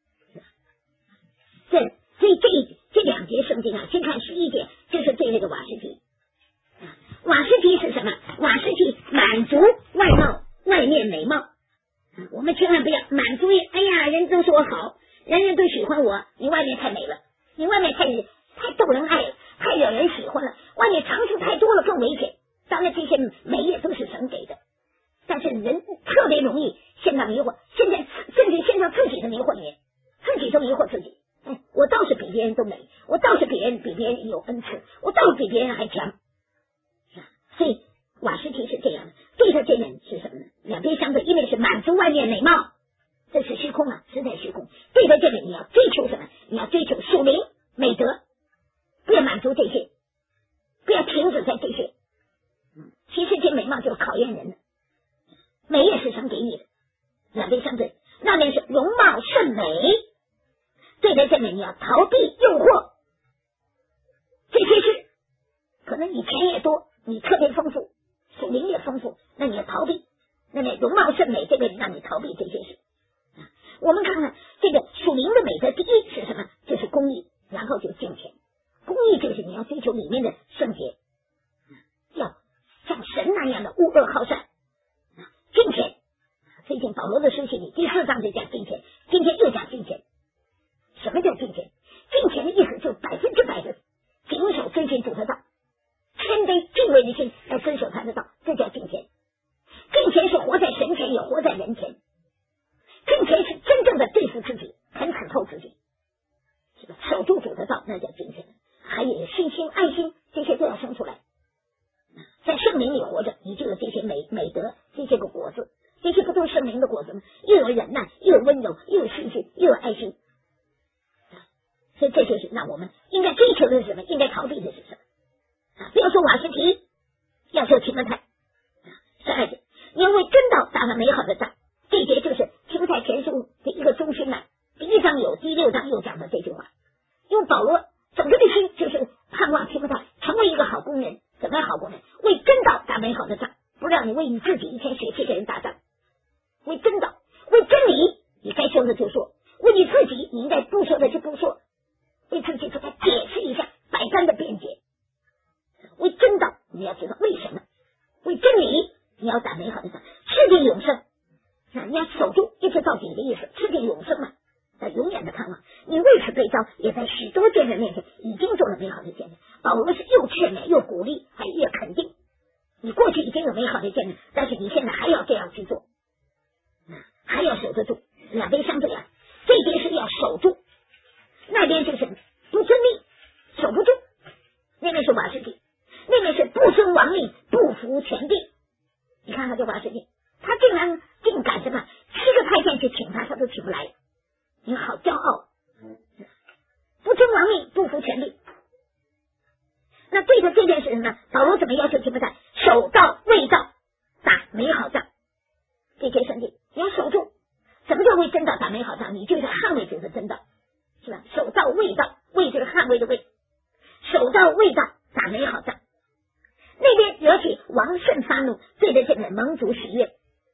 这所以这这两节圣经啊，先看十一节，就是对那个瓦实提。瓦实提是什么？瓦实提满足外貌，外面美貌。我们千万不要满足于，哎呀，人都说我好，人人都喜欢我，你外面太美了，你外面太太逗人爱了，太惹人喜欢了，外面长处太多了，更危险。当然这些美也都是神给的，但是人特别容易陷到迷惑，现在甚至陷到自己的迷惑里面，自己都迷惑自己。哎，我倒是比别人都美，我倒是比人比别人有恩赐，我倒是比别人还强。所以瓦实提是这样的，对他这人是什么呢？两边相对，因为是满足外面美貌，这是虚空啊，实在虚空。对他这里你要追求什么？你要追求属灵美德，不要满足这些，不要停止在这些。嗯，其实这美貌就是考验人的，美也是神给你的，两边相对。那边是容貌甚美，对他这里你要逃避诱惑，这些事可能你钱也多，你特别丰富，属灵也丰富，那你要逃避，那你容貌甚美，这个让你逃避这些事。我们看看这个属灵的美德，第一是什么？就是公义，然后就敬虔。公义就是你要追求里面的圣洁，要像神那样的恶恶好善。敬虔，最近保罗的书信里第四章就讲敬虔，今天又讲敬虔。什么叫敬虔？敬虔的意思就是百分之百的谨守遵循主的道，谦卑敬畏的心来遵守他的道，这叫敬虔。敬虔是活在神前，也活在人前。敬虔是真正的对付自己，很参透自己，是吧？守住主的道，那叫敬虔。还有信心、爱心，这些都要生出来。在圣灵里活着，你就有这些美美德，这些个果子，这些不都是圣灵的果子吗？又有忍耐，又有温柔，又有信心，又有爱心。所以这就是让我们应该追求的是什么？应该逃避的是什么？啊，不要说瓦实提，要说提摩太。十二节，你要为真道打了美好的仗。这一节就是提摩太前书的一个中心啊。第一章有，第六章又讲的这句话。因为保罗整个的心就是盼望提摩太成为一个好工人。怎么样好工人？为真道打美好的仗，不让你为你自己一天血气给人打仗。为真道，为真理，你该说的就说；为你自己，你应该不说的就不说。为自己给他解释一下，百般的辩解。为真道，你要知道为什么；为真理，你要打美好的仗，吃定永生。啊，你要守住一直到底的意思，吃定永生嘛，那永远的盼望。你为此被召，也在许多见证面前已经做了美好的见证。保罗是又劝勉又鼓励，还越肯定。你过去已经有美好的见证，但是你现在还要这样去做，还要守得住。两边相对啊，这边是要守住，那边就是不遵命，守不住。那边是瓦实提，那边是不尊王令，不服权柄。你看看这瓦实提，他竟然竟敢什么？七个太监去请他，他都请不来。你好骄傲，不尊王令，不服权柄。那对着这件事呢，保罗怎么要求提摩太？守道卫道，打美好仗。这些圣经你要守住。什么叫为真道打美好仗？你就是捍卫主的真道，是吧？守道卫道，卫就是捍卫的卫，守道卫道打美好仗。那边惹起王甚发怒，对着这个蒙主喜悦。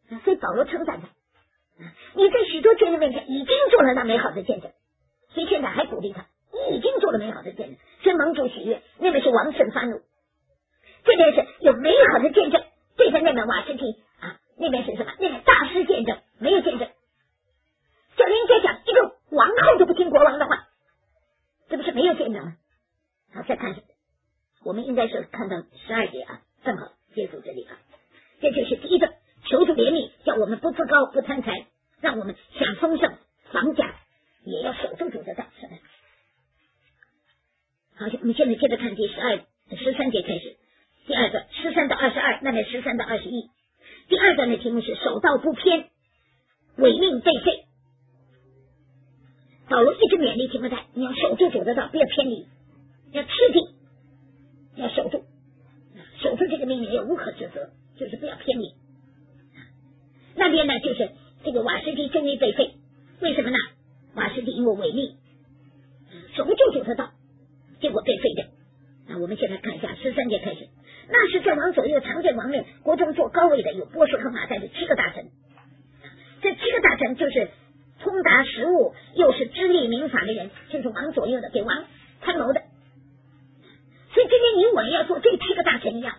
所以保罗称赞他，你在许多罪人面前已经做了那美好的见证，所以现在还鼓励他，你已经做了美好的见证，所以蒙主喜悦。那边是王甚发怒，这边是有美好的见证，这边那边瓦斯提啊，那边是什么？那边大师见证，没有见证。叫人家讲一个王后都不听国王的话，这不是没有见证吗？好，再看我们应该是看到十二节啊，正好结束这里啊。这就是第一个，求主怜悯，叫我们不自高不贪财，让我们享丰盛，房价也要守住主的道，是吧？好，我们现在接着看第十二十三节开始，第二个十三到二十二，那边十三到二十一。第二段的题目是守道不偏，违命被废。保罗一直勉励提摩太，你要守住主的道，不要偏离，要吃定，要守住，守住这个命令也无可指责，就是不要偏离。那边呢，就是这个瓦斯提终于被废，为什么呢？瓦斯提因为违逆，守不住主的道，结果被废掉。那我们现在看一下十三节开始，那时在王左右常见王内国中做高位的有波斯和马代的七个大臣，这七个大臣就是通达实务又是知力明法的人，就是王左右的，给王参谋的。所以今天你我要做这七个大臣一样。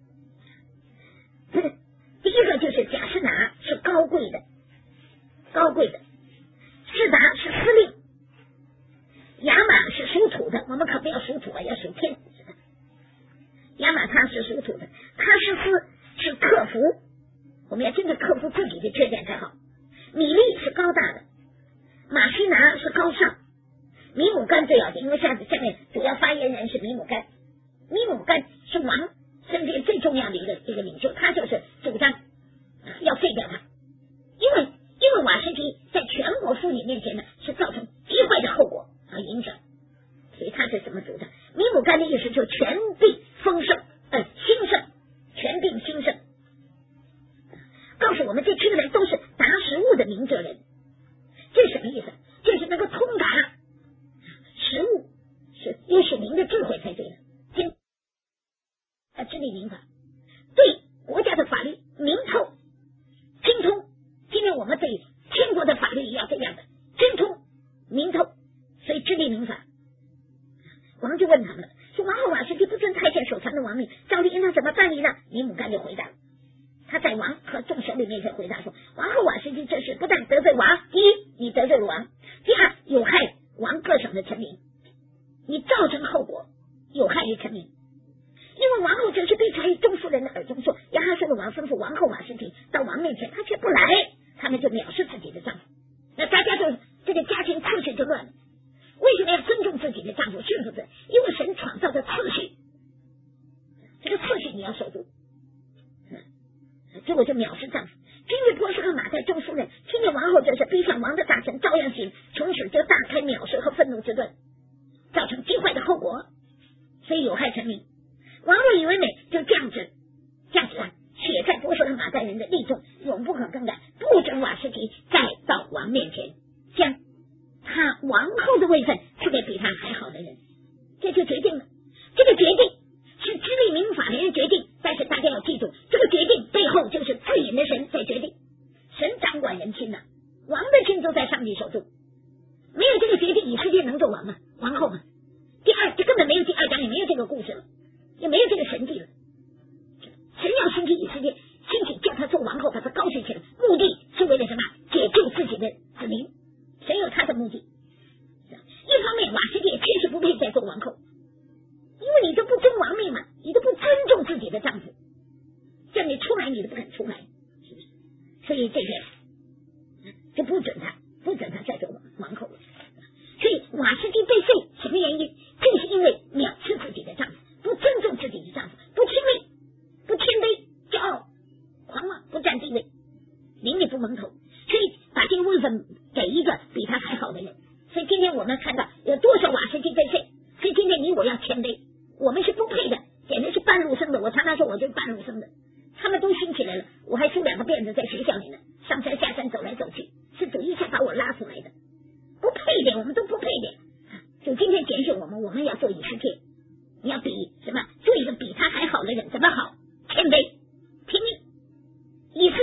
第一个就是贾士拿，是高贵的，高贵的；士达是司令；亚玛是属土的，我们可不要属土啊，要属天子的。亚玛他是属土的，他是斯是克服，我们要真的克服自己的缺点才好。米利是高大的，马西拿是高尚，米姆干最要紧，因为下下面主要发言人是米姆干，米姆干是王身边最重要的一个一个领袖，他就是主张要废掉他，因为因为瓦斯提在全国妇女面前呢是造成极坏的后果和影响，所以他是怎么主张？米姆干的意思就是权柄丰盛，呃兴盛，权柄兴盛，告诉我们这七个人都是达实务的明哲人。这是什么意思？这是能够通达实务，是有属灵的智慧才对的，精啊知理明法，对国家的法律明透精通。今天我们对天国的法律也要这样的精通明透，所以知理明法。王就问他们了，说王后瓦斯提不遵太监所传的王命，照例应当怎么办理呢？尼姆干就回答了，他在王和众首领面前回答说，王后瓦斯提这事不但得罪王，第一你得罪了王，第二有害王各省的臣民，你造成后果有害于臣民。因为王后只是被传于众妇人的耳中说，亚哈谢的王吩咐王后瓦斯提到王面前，他却不来，他们就藐视自己的丈夫，那大家就这个家庭秩序就乱了。为什么要尊重自己的丈夫？是不是因为神创造的次序，这个次序你要守住，结果就藐视丈夫。今日波斯和马代众夫人听见王后这事，逼向王的大臣照样行，从此就大开藐视和愤怒之盾，造成极坏的后果，所以有害臣民。王后以为美，就这样子这样子啊，写在波斯和马代人的例中，永不可更改，不准瓦斯提再到王面前，将他王后的位分赐给比他还好的人。这就决定了，这个决定是知理明法的人决定，但是大家要记住，这个决定背后就是自隐的神在决定，神掌管人心呐、啊，王的心都在上帝手中，没有这个决定，以色列能做王吗？王后吗？第二，这根本没有第二章，也没有这个故事了，也没有这个神迹了。神要兴起以色列，兴起叫他做王后，把他高举起来，目的是为了什么？解救自己的子民，神有他的目的。一方面，瓦斯提也确实不配再做王后，因为你都不尊王命嘛，你都不尊重自己的丈夫，叫你出来你都不肯出来，是不是？所以这个就不准他，不准他再做王后了。所以瓦斯提被废，什么原因？就是因为藐视自己的丈夫，不尊重自己的丈夫，不谦卑，不谦卑，骄傲，狂妄，不占地位，名利不蒙头，所以把这个位分给一个比他还好的人。所以今天我们看到有多少瓦斯提被废，所以今天你我要谦卑，我们是不配的，简直是半路生的。我常常说我就是半路生的，他们都兴起来了，我还梳两个辫子在学校里呢，上山下山走来走去，是主一下把我拉出来的，不配的，我们都不配的。就今天拣选我们，我们要做以斯帖，你要比什么？做一个比他还好的人，怎么好？谦卑，拼命。以斯帖好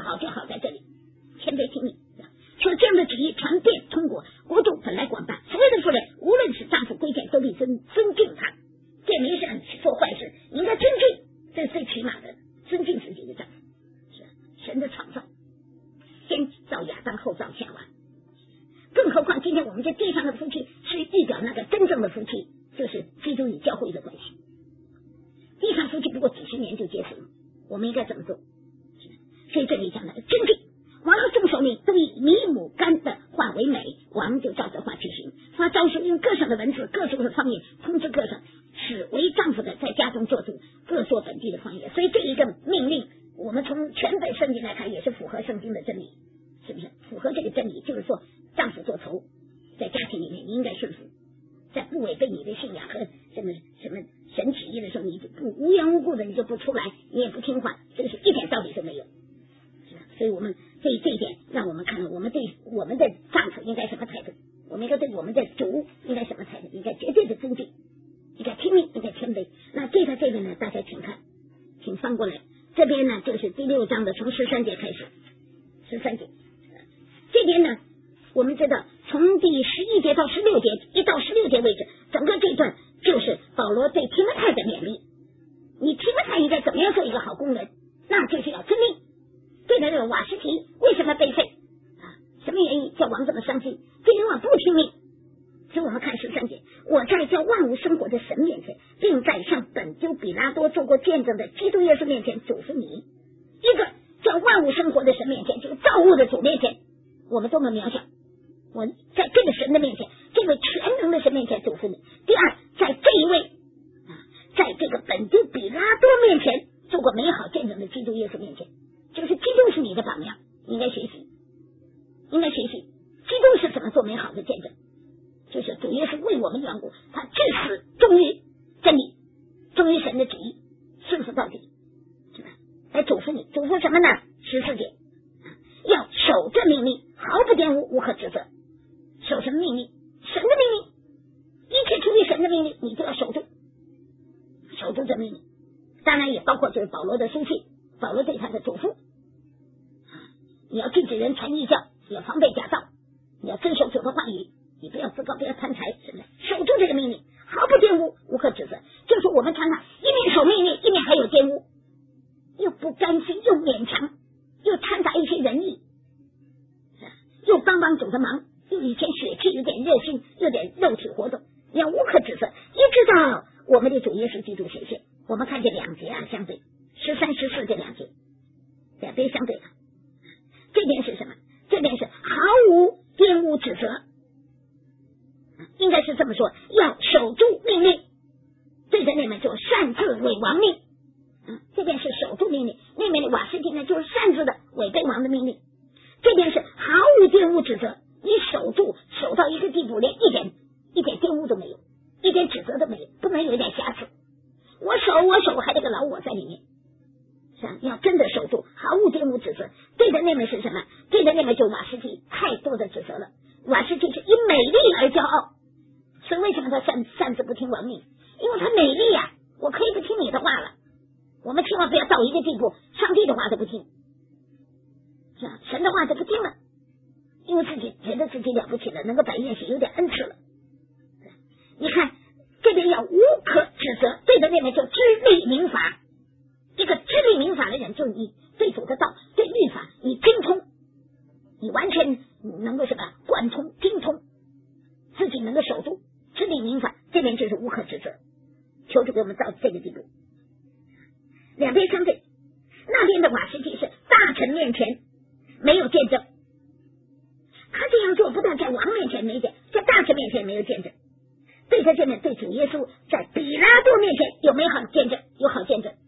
好就好在这里，谦卑听命。说这样的旨意传遍通国，国度本来广大，所有的妇人无论是丈夫贵贱都必尊尊敬他。这没事做坏事，你应该尊敬，这是最起码的，尊敬自己的丈夫。是神的创造，先造亚当后造夏娃，更何况今天我们这地上的夫妻是预表那个真正的夫妻，就是基督与教会的关系。地上夫妻不过几十年就结束了，我们应该怎么做？所以这里讲的尊敬。王众首领都以米母干的话为美，王就照这话去行。发诏书用各省的文字、各族的方言通知各省，使为丈夫的在家中做主，各说本地的方言。所以这一个命令，我们从全本圣经来看，也是符合圣经的真理，是不是？符合这个真理，就是说，丈夫做头，在家庭里面你应该顺服，在不违背你的信仰和什么什么神旨意的时候，你就不无缘无故的你就不出来，你也不听话，这个是一点道理都没有。所以我们对这一点，让我们看到我们对我们的丈夫应该什么态度，我们应该对我们的主应该什么态度，应该绝对的尊敬，应该听命，应该谦卑。那这个这个呢，大家请看，请翻过来，这边呢就是第六章的从十三节开始，十三节这边呢，我们知道从第十一节到十六节，一到十六节为止，整个这段就是保罗对提摩太的勉励。你提摩太应该怎么样做一个好工人，那就是要遵命。对的，这个瓦实提为什么被废啊？什么原因叫王这么伤心？就因为不听命。所以我们看十三节，我在叫万物生活的神面前，并在向本丢比拉多做过见证的基督耶稣面前嘱咐你，一个叫万物生活的神面前，就是造物的主面前，我们都能渺小。我在这个神的面前，这位全能的神面前嘱咐你。第二，在这一位啊，在这个本丢比拉多面前做过美好见证的基督耶稣面前。就是基督是你的榜样，应该学习，应该学习。基督是怎么做美好的见证？就是主耶稣为我们缘故，他至死忠于真理，忠于神的旨意，顺服到底，是吧？来嘱咐你，嘱咐什么呢？十四节，要守这命令，毫不玷污，无可指责。守什么命令？神的命令，一切出于神的命令，你就要守住，守住这命令。当然也包括就是保罗的书信。保罗对他的嘱咐，你要禁止人传异教，你要防备假道，你要遵守主的话语，你不要自高，不要贪财，是不是？守住这个命令，毫不玷污，无可指责。就是我们常常一面守命令，一面还有玷污，又不甘心，又勉强，又掺杂一些仁义，又帮帮主的忙，又以前血气，有点热心，有点肉体活动，你要无可指责。一直到我们的主耶稣基督显现，我们看见两节啊相对。十三、十四这两节，两边相对的。这边是什么？这边是毫无玷污指责，应该是这么说，要守住命令。对着那边就擅自违王命，嗯，这边是守住命令，那边的瓦实提呢就是擅自的违背王的命令。这边是毫无玷污指责，你守住，守到一个地步，连一点一点玷污都没有，一点指责都没有，不能有一点瑕疵。我守我守，还得个老我在里面。要真的守住，毫无玷污指责。对的那面是什么？对的那面就瓦实提太多的指责了。瓦实提是因美丽而骄傲，所以为什么他擅擅自不听王命？因为他美丽呀、啊，我可以不听你的话了。我们千万不要到一个地步，上帝的话都不听，是吧？神的话都不听了，因为自己觉得自己了不起了，能够摆宴席，有点恩赐了。你看这边要无可指责，对的那面就知利民法。一个知利民法的人，就是你对主的道、对律法，你精通，你完全能够什么贯通、精通，自己能够守住知利民法，这边就是无可指责。求主给我们到这个地步。两边相对，那边的瓦实提是大臣面前没有见证，他这样做不但在王面前没见，在大臣面前没有见证。对他这边对主耶稣在比拉多面前有美好见证，有好见证。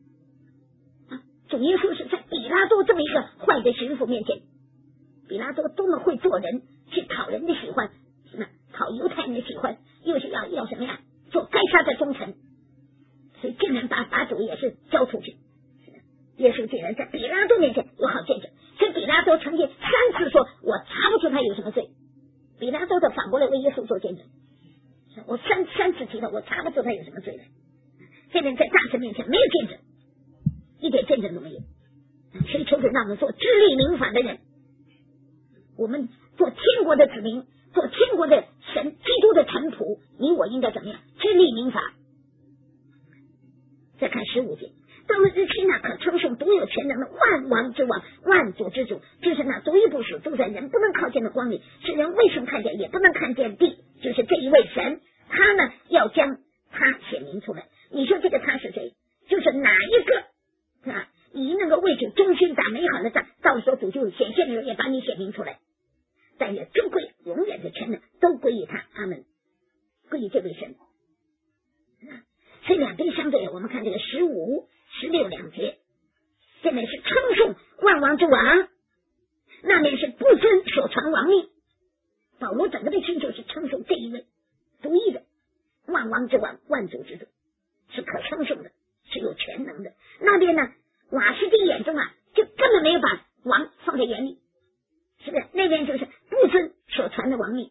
主耶稣是在比拉多这么一个坏的巡抚面前，比拉多多么会做人，去讨人的喜欢，是吧？讨犹太人的喜欢，又是要要什么呀？做该杀的忠臣，所以竟然把把主也是交出去。耶稣竟然在比拉多面前有好见证，所以比拉多曾经三次说我查不出他有什么罪，比拉多的反过来为耶稣做见证，我三三次提到我查不出他有什么罪来。这边在大臣面前没有见证，一点见证都没有，所以求主就是让我们做知理明法的人，我们做天国的子民，做天国的神基督的臣仆，你我应该怎么样？知理明法。再看十五节，到了日期那可称颂独有全能的万王之王，万主之主，就是那独一不属，住在人不能靠近的光里，使人未曾看见也不能看见地，就是这一位神，他呢要将他显明出来。你说这个他是谁？就是哪一个啊？以那个位置忠心打美好的仗，到时候主就显现了，也把你显明出来。但也尊贵永远的全能都归于他，阿们，归于这位神。所以两边相对，我们看这个十五、十六两节，这边是称颂万王之王，那边是不尊所传王命。保罗整个的心就是称颂这一位独一的万王之王，万主之主，是可称颂的，是有全能的。那边呢，瓦斯蒂眼中啊，就根本没有把王放在眼里，是不是？那边就是不尊所传的王命。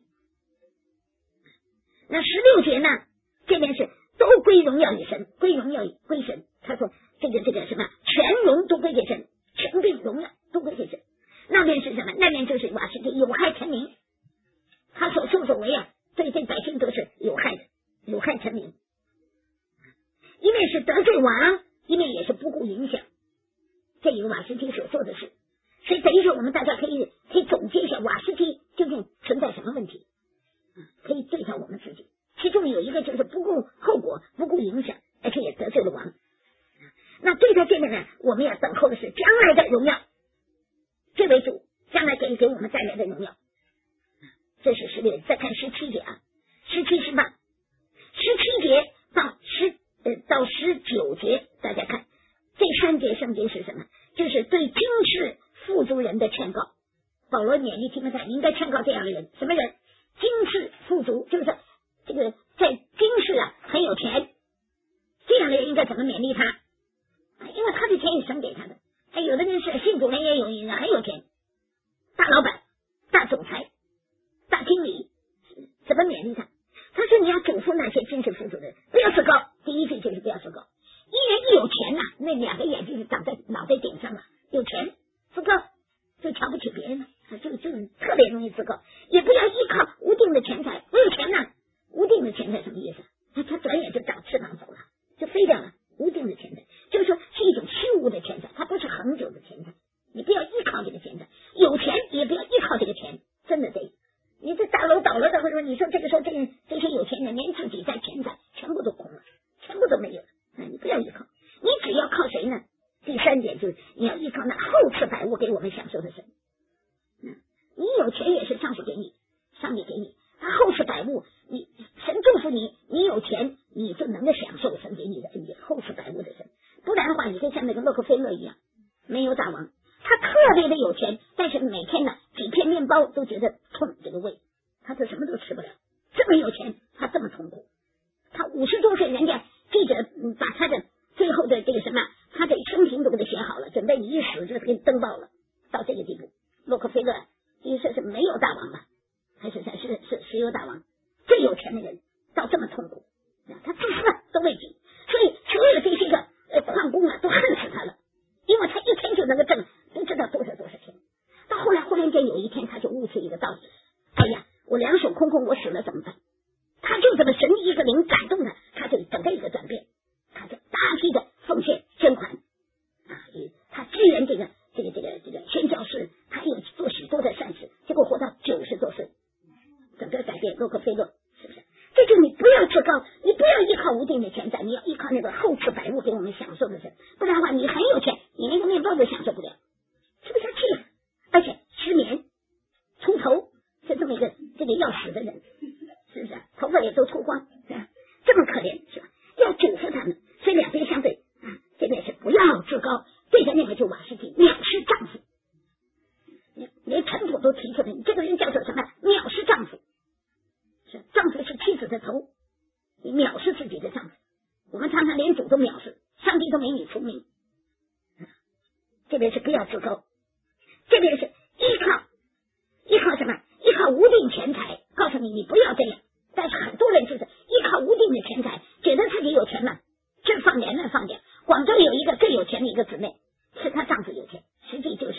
那十六节呢，这边是都归荣耀给神，归荣耀归神。他说这个这个什么全荣都归给神，权柄荣耀都归给神。那边是什么？那边就是瓦斯蒂有害臣民，他所作所为啊，对对百姓都是有害的，有害臣民。一面是得罪王，一面也是不顾影响。这一个瓦斯蒂所做的事，所以等于说我们大家可以可以总结一下瓦斯蒂究竟存在什么问题，可以对照我们自己。其中有一个就是不顾后果，不顾影响，而且也得罪了王。那对他这个呢，我们要等候的是将来的荣耀，这位主将来给给我们带来的荣耀。这是十六，再看十七节啊，十七十八，十七节到十呃到十九节，大家看这三节圣经是什么？就是对今世富足人的劝告。保罗勉励提摩太，你应该劝告这样的人，什么人？今世富足，就是这个在今世啊很有钱，这样的人应该怎么勉励他？因为他的钱是神给他的。哎，有的人是信主人也有人很有钱，大老板、大总裁、大经理，怎么勉励他？他说你要嘱咐那些今世富足的人，不要自高。第一句就是不要自高。一人一有钱呐、啊，那两个眼睛是长在脑袋顶上了，有钱自高就瞧不起别人了，就就特别容易自高。也不要依靠无定的钱财，我有钱呐、啊，无定的钱财什么意思？他他转眼就长翅膀走了，就飞掉了。无定的钱财就是说是一种虚无的钱财，它不是恒久的钱财。你不要依靠这个钱财，有钱也不要依靠这个钱，真的得。你这大楼倒了的，或者说你说这个时候这个这些有钱人连自己在钱财全部都空了，全部都没有了，那你不要依靠，你只要靠谁呢？第三点就是你要依靠那厚赐百物给我们享受的神。嗯，你有钱也是上帝给你，上帝给你，他厚赐百物，你神祝福你，你有钱你就能够享受神给你的恩典，厚赐百物的神。不然的话，你就像那个洛克菲勒一样，没有大王，他特别的有钱，但是每天呢几片面包都觉得痛这个胃，他是什么都吃不了。这么有钱，他这么痛苦。他五十多岁，人家记者把他的最后的这个什么，他的生平都给他写好了，准备你一死就给你登报了，到这个地步。洛克菲勒因为是没有大王了，还是是是石油大王，最有钱的人到这么痛苦，他自私都未及，所以所有这些个呃矿工啊都恨死他了，因为他一天就能够挣不知道多少多少钱。到后来忽然间有一天他就悟出一个道理，哎呀，我两手空空，我死了怎么办？他就这么神一个灵感动他，他就整个一个转变，他就大批的奉献捐款啊，他支援这个这个这个这个宣教士，他又做许多的善事，结果活到九十多岁，整个改变。洛克菲勒是不是？这就你不要自高，你不要依靠无定的钱财，你要依靠那个厚赐百物给我们享受的神，不然的话你很有钱，你连个面包都享受不了，吃不下去了，而且失眠、秃头，是这么一个这个要死的人，是不是？头发也都秃光，是吧？这么可怜，是吧？要嘱咐他们，所以两边相对啊，这边是不要自高，对着那个就瓦斯蒂藐视丈夫，连臣仆都提出来，你这个人叫做什么？藐视丈夫，是丈夫是妻子的头，你藐视自己的丈夫。我们常常连主都藐视，上帝都没你出名。这边是不要自高，这边是依靠依靠什么？依靠无定钱财，告诉你你不要这样。但是很多人就是依靠无定的钱财，觉得自己有钱了，这放点那放点。广州有一个最有钱的一个姊妹，是她丈夫有钱，实际就是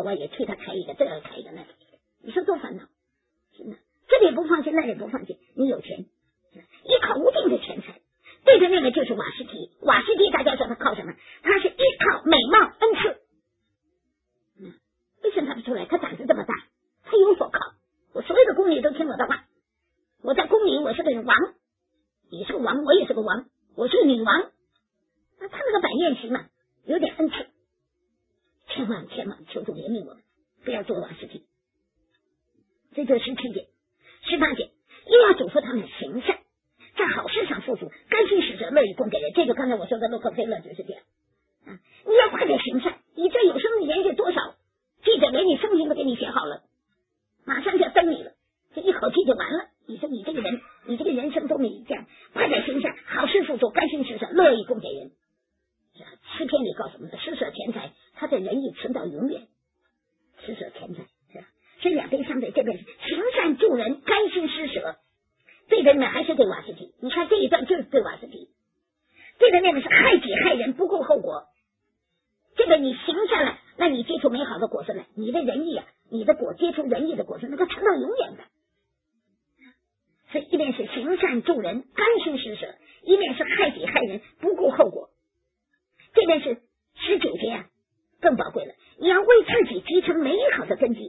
口啊也替他开一个，这要开一个那个，你说多烦恼，是吗？这里不放心，那里不放心，你有钱，依靠无尽的钱财。对着那个就是瓦斯提，瓦斯提大家说他靠什么？他是依靠美貌恩赐。嗯，为什么他不出来？他胆子这么大，他有所靠。我所有的宫女都听我的话，我在宫里我是个王，你是个王，我也是个王，我是个女王。那他那个百宴席嘛，有点恩赐，千万千万求主怜悯我们，不要做瓦斯提。这就是十七节，十八节又要嘱咐他们行善，在好事上富足，甘心使者，乐意供给人。这个刚才我说的洛克菲勒就是这样啊！你要快点行善，你这有生年纪多少？记者连你生平都给你写好了，马上就要登你了，这一口气就完了。你说你这个人，你这个人生都没这样，快点行善，好事富足，甘心使者，乐意供给人。诗篇里告诉我们的，施舍钱财，他的仁义存到永远。施舍钱财是吧？所以两边相对，这边是行善助人，甘心施舍。对的呢还是对瓦斯提，你看这一段就是对瓦斯提。对的那个是害己害人，不顾后果。这个你行善了，那你结出美好的果子来，你的仁义啊，你的果结出仁义的果子，能够存到永远的。所以一边是行善助人，甘心施舍，一面是害己害人，不顾后果。这边是十九节啊，更宝贵了，你要为自己集成美好的根基。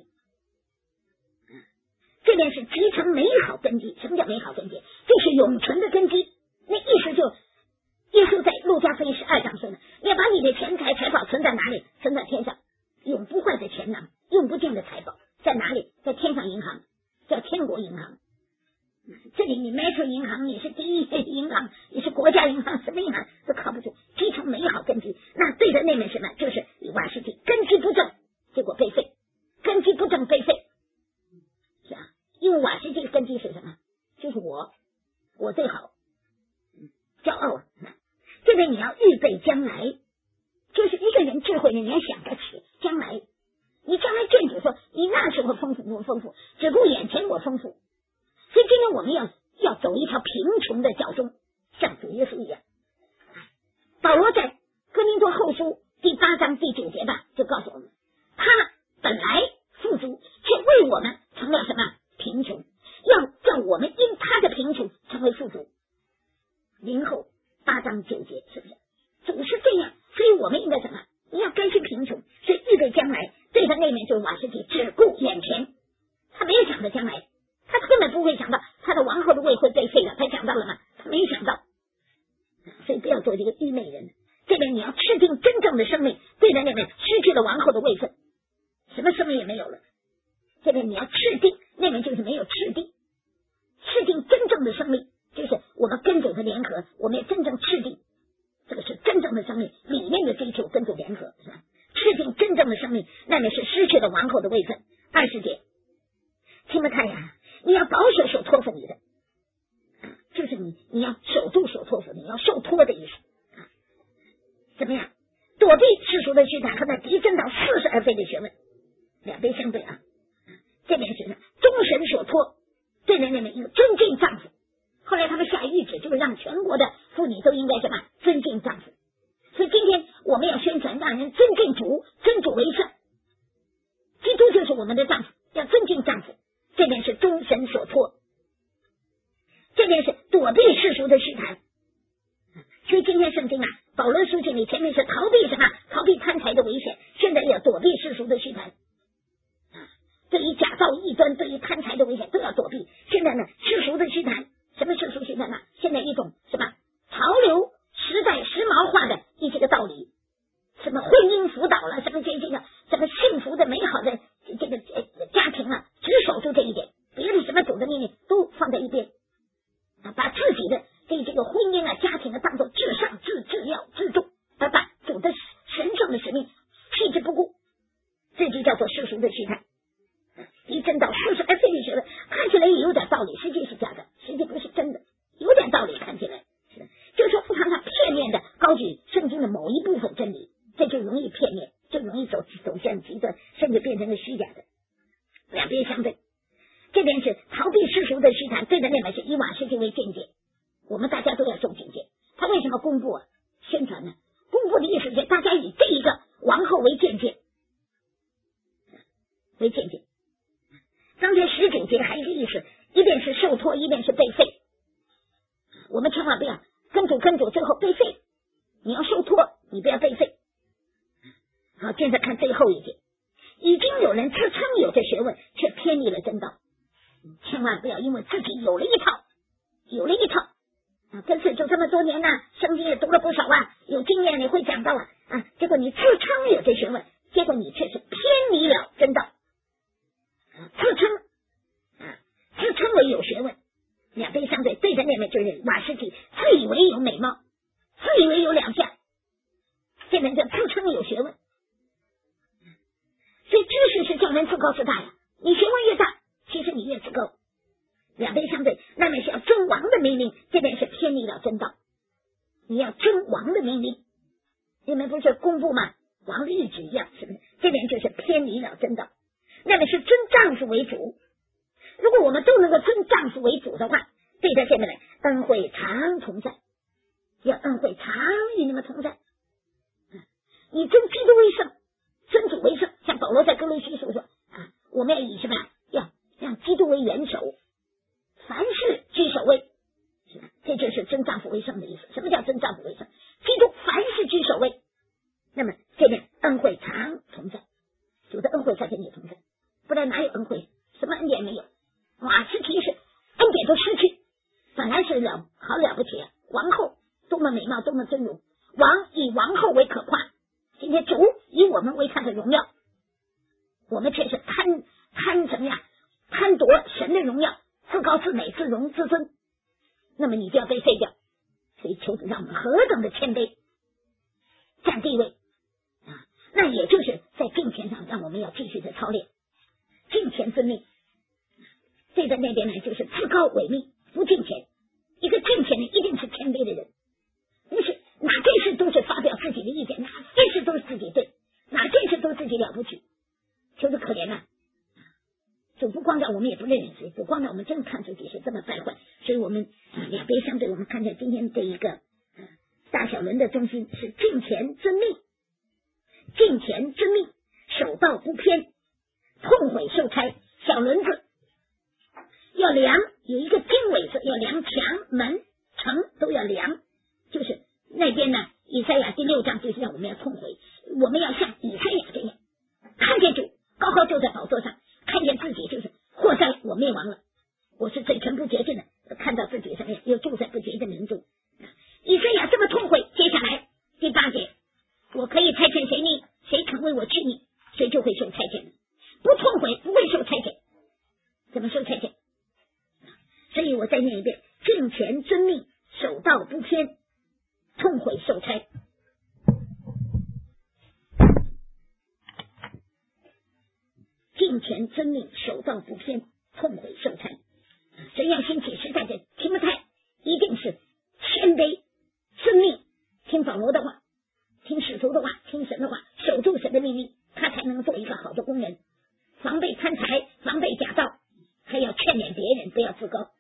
这边是集成美好根基。什么叫美好根基？就是永存的根基。那意思就耶稣在路加福音十二章说呢，你要把你的钱财财宝存在哪里？存在天上，永不坏的钱囊，用不尽的财宝在哪里？在天上银行，叫天国银行。这里你 metro 银行，你是第一银行，你是国家银行，什么银行都靠不住。集成美好根基，那对的那面什么？就是瓦斯提根基不正，结果被废，根基不正被废，是啊。因为瓦斯提根基是什么？就是我，我最好，骄傲。这个你要预备将来，就是一个人智慧的，你要想得起将来。你将来见主说，你那时候丰富不丰富？只顾眼前我丰富。所以今天我们要要走一条贫穷的脚踪，像主耶稣一样。保罗在哥林多后书第八章第九节吧，就告诉我们，他本来富足，却为我们成了什么？贫穷，要叫我们因他的贫穷成为富足。林后八章九节，是不是？总是这样，所以我们应该什么？你要甘心贫穷，所以预备将来。对他那面就是瓦斯提，只顾眼前，他没有想到将来。他根本不会想到他的王后的位会被废了，他想到了吗？他没有想到。所以不要做这个愚昧人。这边你要制定真正的生命，对的那边失去了王后的位分，什么生命也没有了。这边你要制定，那边就是没有制定。制定真正的生命，就是我们跟主的联合，我们要真正制定，这个是真正的生命里面的追求，跟主联合，是吧？制定真正的生命，那边是失去了王后的位分。二十节，听没看呀？你要保守所托付你的，就是你你要守住所托付，你要受托的意思。怎么样？躲避世俗的虚谈和那敌真到似是而非的学问，两边相对啊。这边是忠神所托，对人那边一个尊敬丈夫。后来他们下谕旨，就是让全国的妇女都应该什么？尊敬丈夫。所以今天我们要宣传，让人尊敬主，尊主为圣。基督就是我们的丈夫，要尊敬丈夫。这边是忠神所托，这边是躲避世俗的虚谈。所以今天圣经啊，保罗书信里前面是逃避什么？逃避贪财的危险，现在要躲避世俗的虚谈。对于假造异端，对于贪财的危险都要躲避。现在呢，世俗的虚谈，什么世俗虚谈呢？现在一种什么潮流时代时髦化的一些个道理，什么婚姻辅导了，什么这这个什么幸福的美好的这个家庭啊，只守住这一点，别的什么主的命令都放在一边啊，把自己的对这个婚姻啊、家庭啊当作至上、至至要、至重，而把主的神圣的使命弃之不顾，这就叫做世俗的虚谈。一真到世俗而非的学问，看起来也有点道理，实际是假的，实际不是真的，有点道理看起来，是就是说常常片面的高举圣经的某一部分真理，这就容易片面，就容易走走向极端，甚至变成了虚假的。两边相对，这边是逃避世俗的虚谈，对的那边是以瓦斯提为见解，我们大家都要重警戒。他为什么公布啊？宣传呢？公布的意思是大家以这一个王后为见解， 为见解。刚才十九节还有一个意思，一边是受托，一边是被废。我们千万不要跟主跟主最后被废，你要受托，你不要被废。好，接着看最后一节，已经有人自称有这学问，却偏离了真道。千万不要因为自己有了一套，有了一套啊，跟随主这么多年呢、啊，圣经也读了不少啊，有经验你会讲到啊啊，结果你自称有这学问，结果你却是偏离了真道。自称啊，自称为有学问，两边相对，对着那边就是瓦实提，自以为有美貌，自以为有两项，这边就自称有学问。所以知识是叫人自高自大呀，你学问越大，其实你越自高。两边相对，那边是要争王的命令，这边是偏离了真道。你要争王的命令，你们不是公布吗？王的意志一样，是不是？这边就是偏离了真道。那么是尊丈夫为主，如果我们都能够尊丈夫为主的话，对着这边来，恩惠常同在，要恩惠常与你们同在。你尊基督为圣，尊主为圣，像保罗在哥罗西书说啊，我们要以什么呀？要让基督为元首，凡事居首位，是吧？这就是尊丈夫为圣的意思。什么叫尊丈夫为圣？基督凡事居首位。那么这边恩惠常同在，主的恩惠才跟你同在。不然哪有恩惠？什么恩典没有？瓦实提是恩典都失去，本来是了好了不起啊！王后多么美貌，多么尊荣，王以王后为可夸。今天主以我们为他的荣耀，我们却是贪贪什么呀？贪夺神的荣耀，自高自美，自荣自尊。那么你就要被废掉。所以求主让我们何等的谦卑，占地位啊！那也就是在敬虔上，让我们要继续的操练。敬虔遵命，对在那边呢，就是自高为命，不敬虔。一个敬虔的一定是谦卑的人，不是哪件事都是发表自己的意见，哪件事都是自己对，哪件事都自己了不起，就是可怜呐、啊。主不光照我们也不认识，主光照我们真看自己是这么败坏，所以我们、啊、两边相对，我们看见今天这一个、啊、大小轮的中心是敬虔遵命，敬虔遵命，守道不偏，痛悔受差。小轮子要量，有一个经纬子，要量墙门城都要量，就是那边呢，以赛亚第六章就是让我们要痛悔，我们要像以赛亚这样看见主高高坐在宝座上，看见自己就是祸哉我灭亡了，我是嘴唇不洁净的，看到自己什么又住在不洁的民中。以赛亚这么痛悔，接下来第八节，我可以差遣谁呢？谁肯为我去呢？谁就会受差遣的。不痛悔不会受差遣，怎么受差遣？所以我再念一遍：敬虔遵命，守道不偏，痛悔受差。敬虔遵命，守道不偏，痛悔受差。神要兴起时代的提摩太，一定是谦卑遵命，听保罗的话，听使徒的话，听神的话，守住神的命令，他才能做一个好的工人。防备贪财，防备假道，还要劝勉别人不要自高。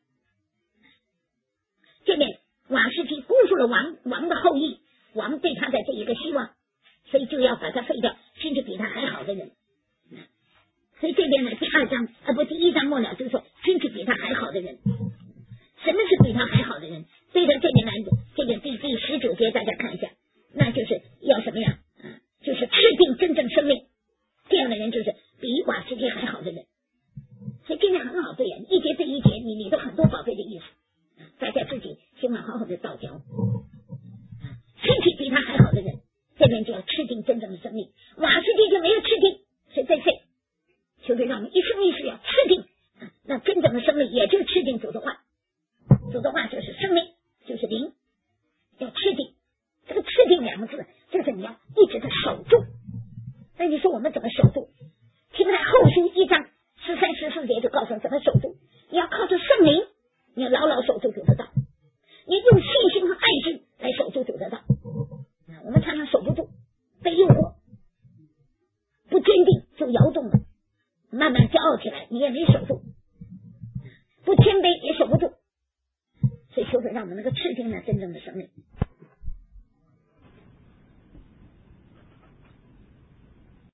这面瓦实提辜负了王王的后裔，王对他的这一个希望，所以就要把他废掉，甚至比他还好的人。所以这边呢，第二章啊不，第一章末了就是说，甚至比他还好的人。什么是比他还好的人？对着这边来，这个第第十九节大家看一下，那就是要什么呀？啊，就是制定真正生命。这样的人就是比瓦实提还好的人，所以这样很好对呀，一节对一节，你里头很多宝贝的意思，大家自己希望好好的倒嚼。身体比他还好的人，这边就要吃定真正的生命。瓦实提就没有吃定，所以在这求主让我们一生一世要吃定，那真正的生命也就是吃定主的话，主的话就是生命，就是灵，要吃定。这个吃定两个字，就是你要一直的守住。那你说我们怎么守住？提摩太后书一章十三十四节就告诉我怎么守住，你要靠着圣灵，你要牢牢守住主的道，你用信心和爱心来守住主的道。我们常常守不住，被诱惑，不坚定就摇动了，慢慢骄傲起来，你也没守住，不谦卑也守不住。所以求主让我们能够吃定了真正的生命。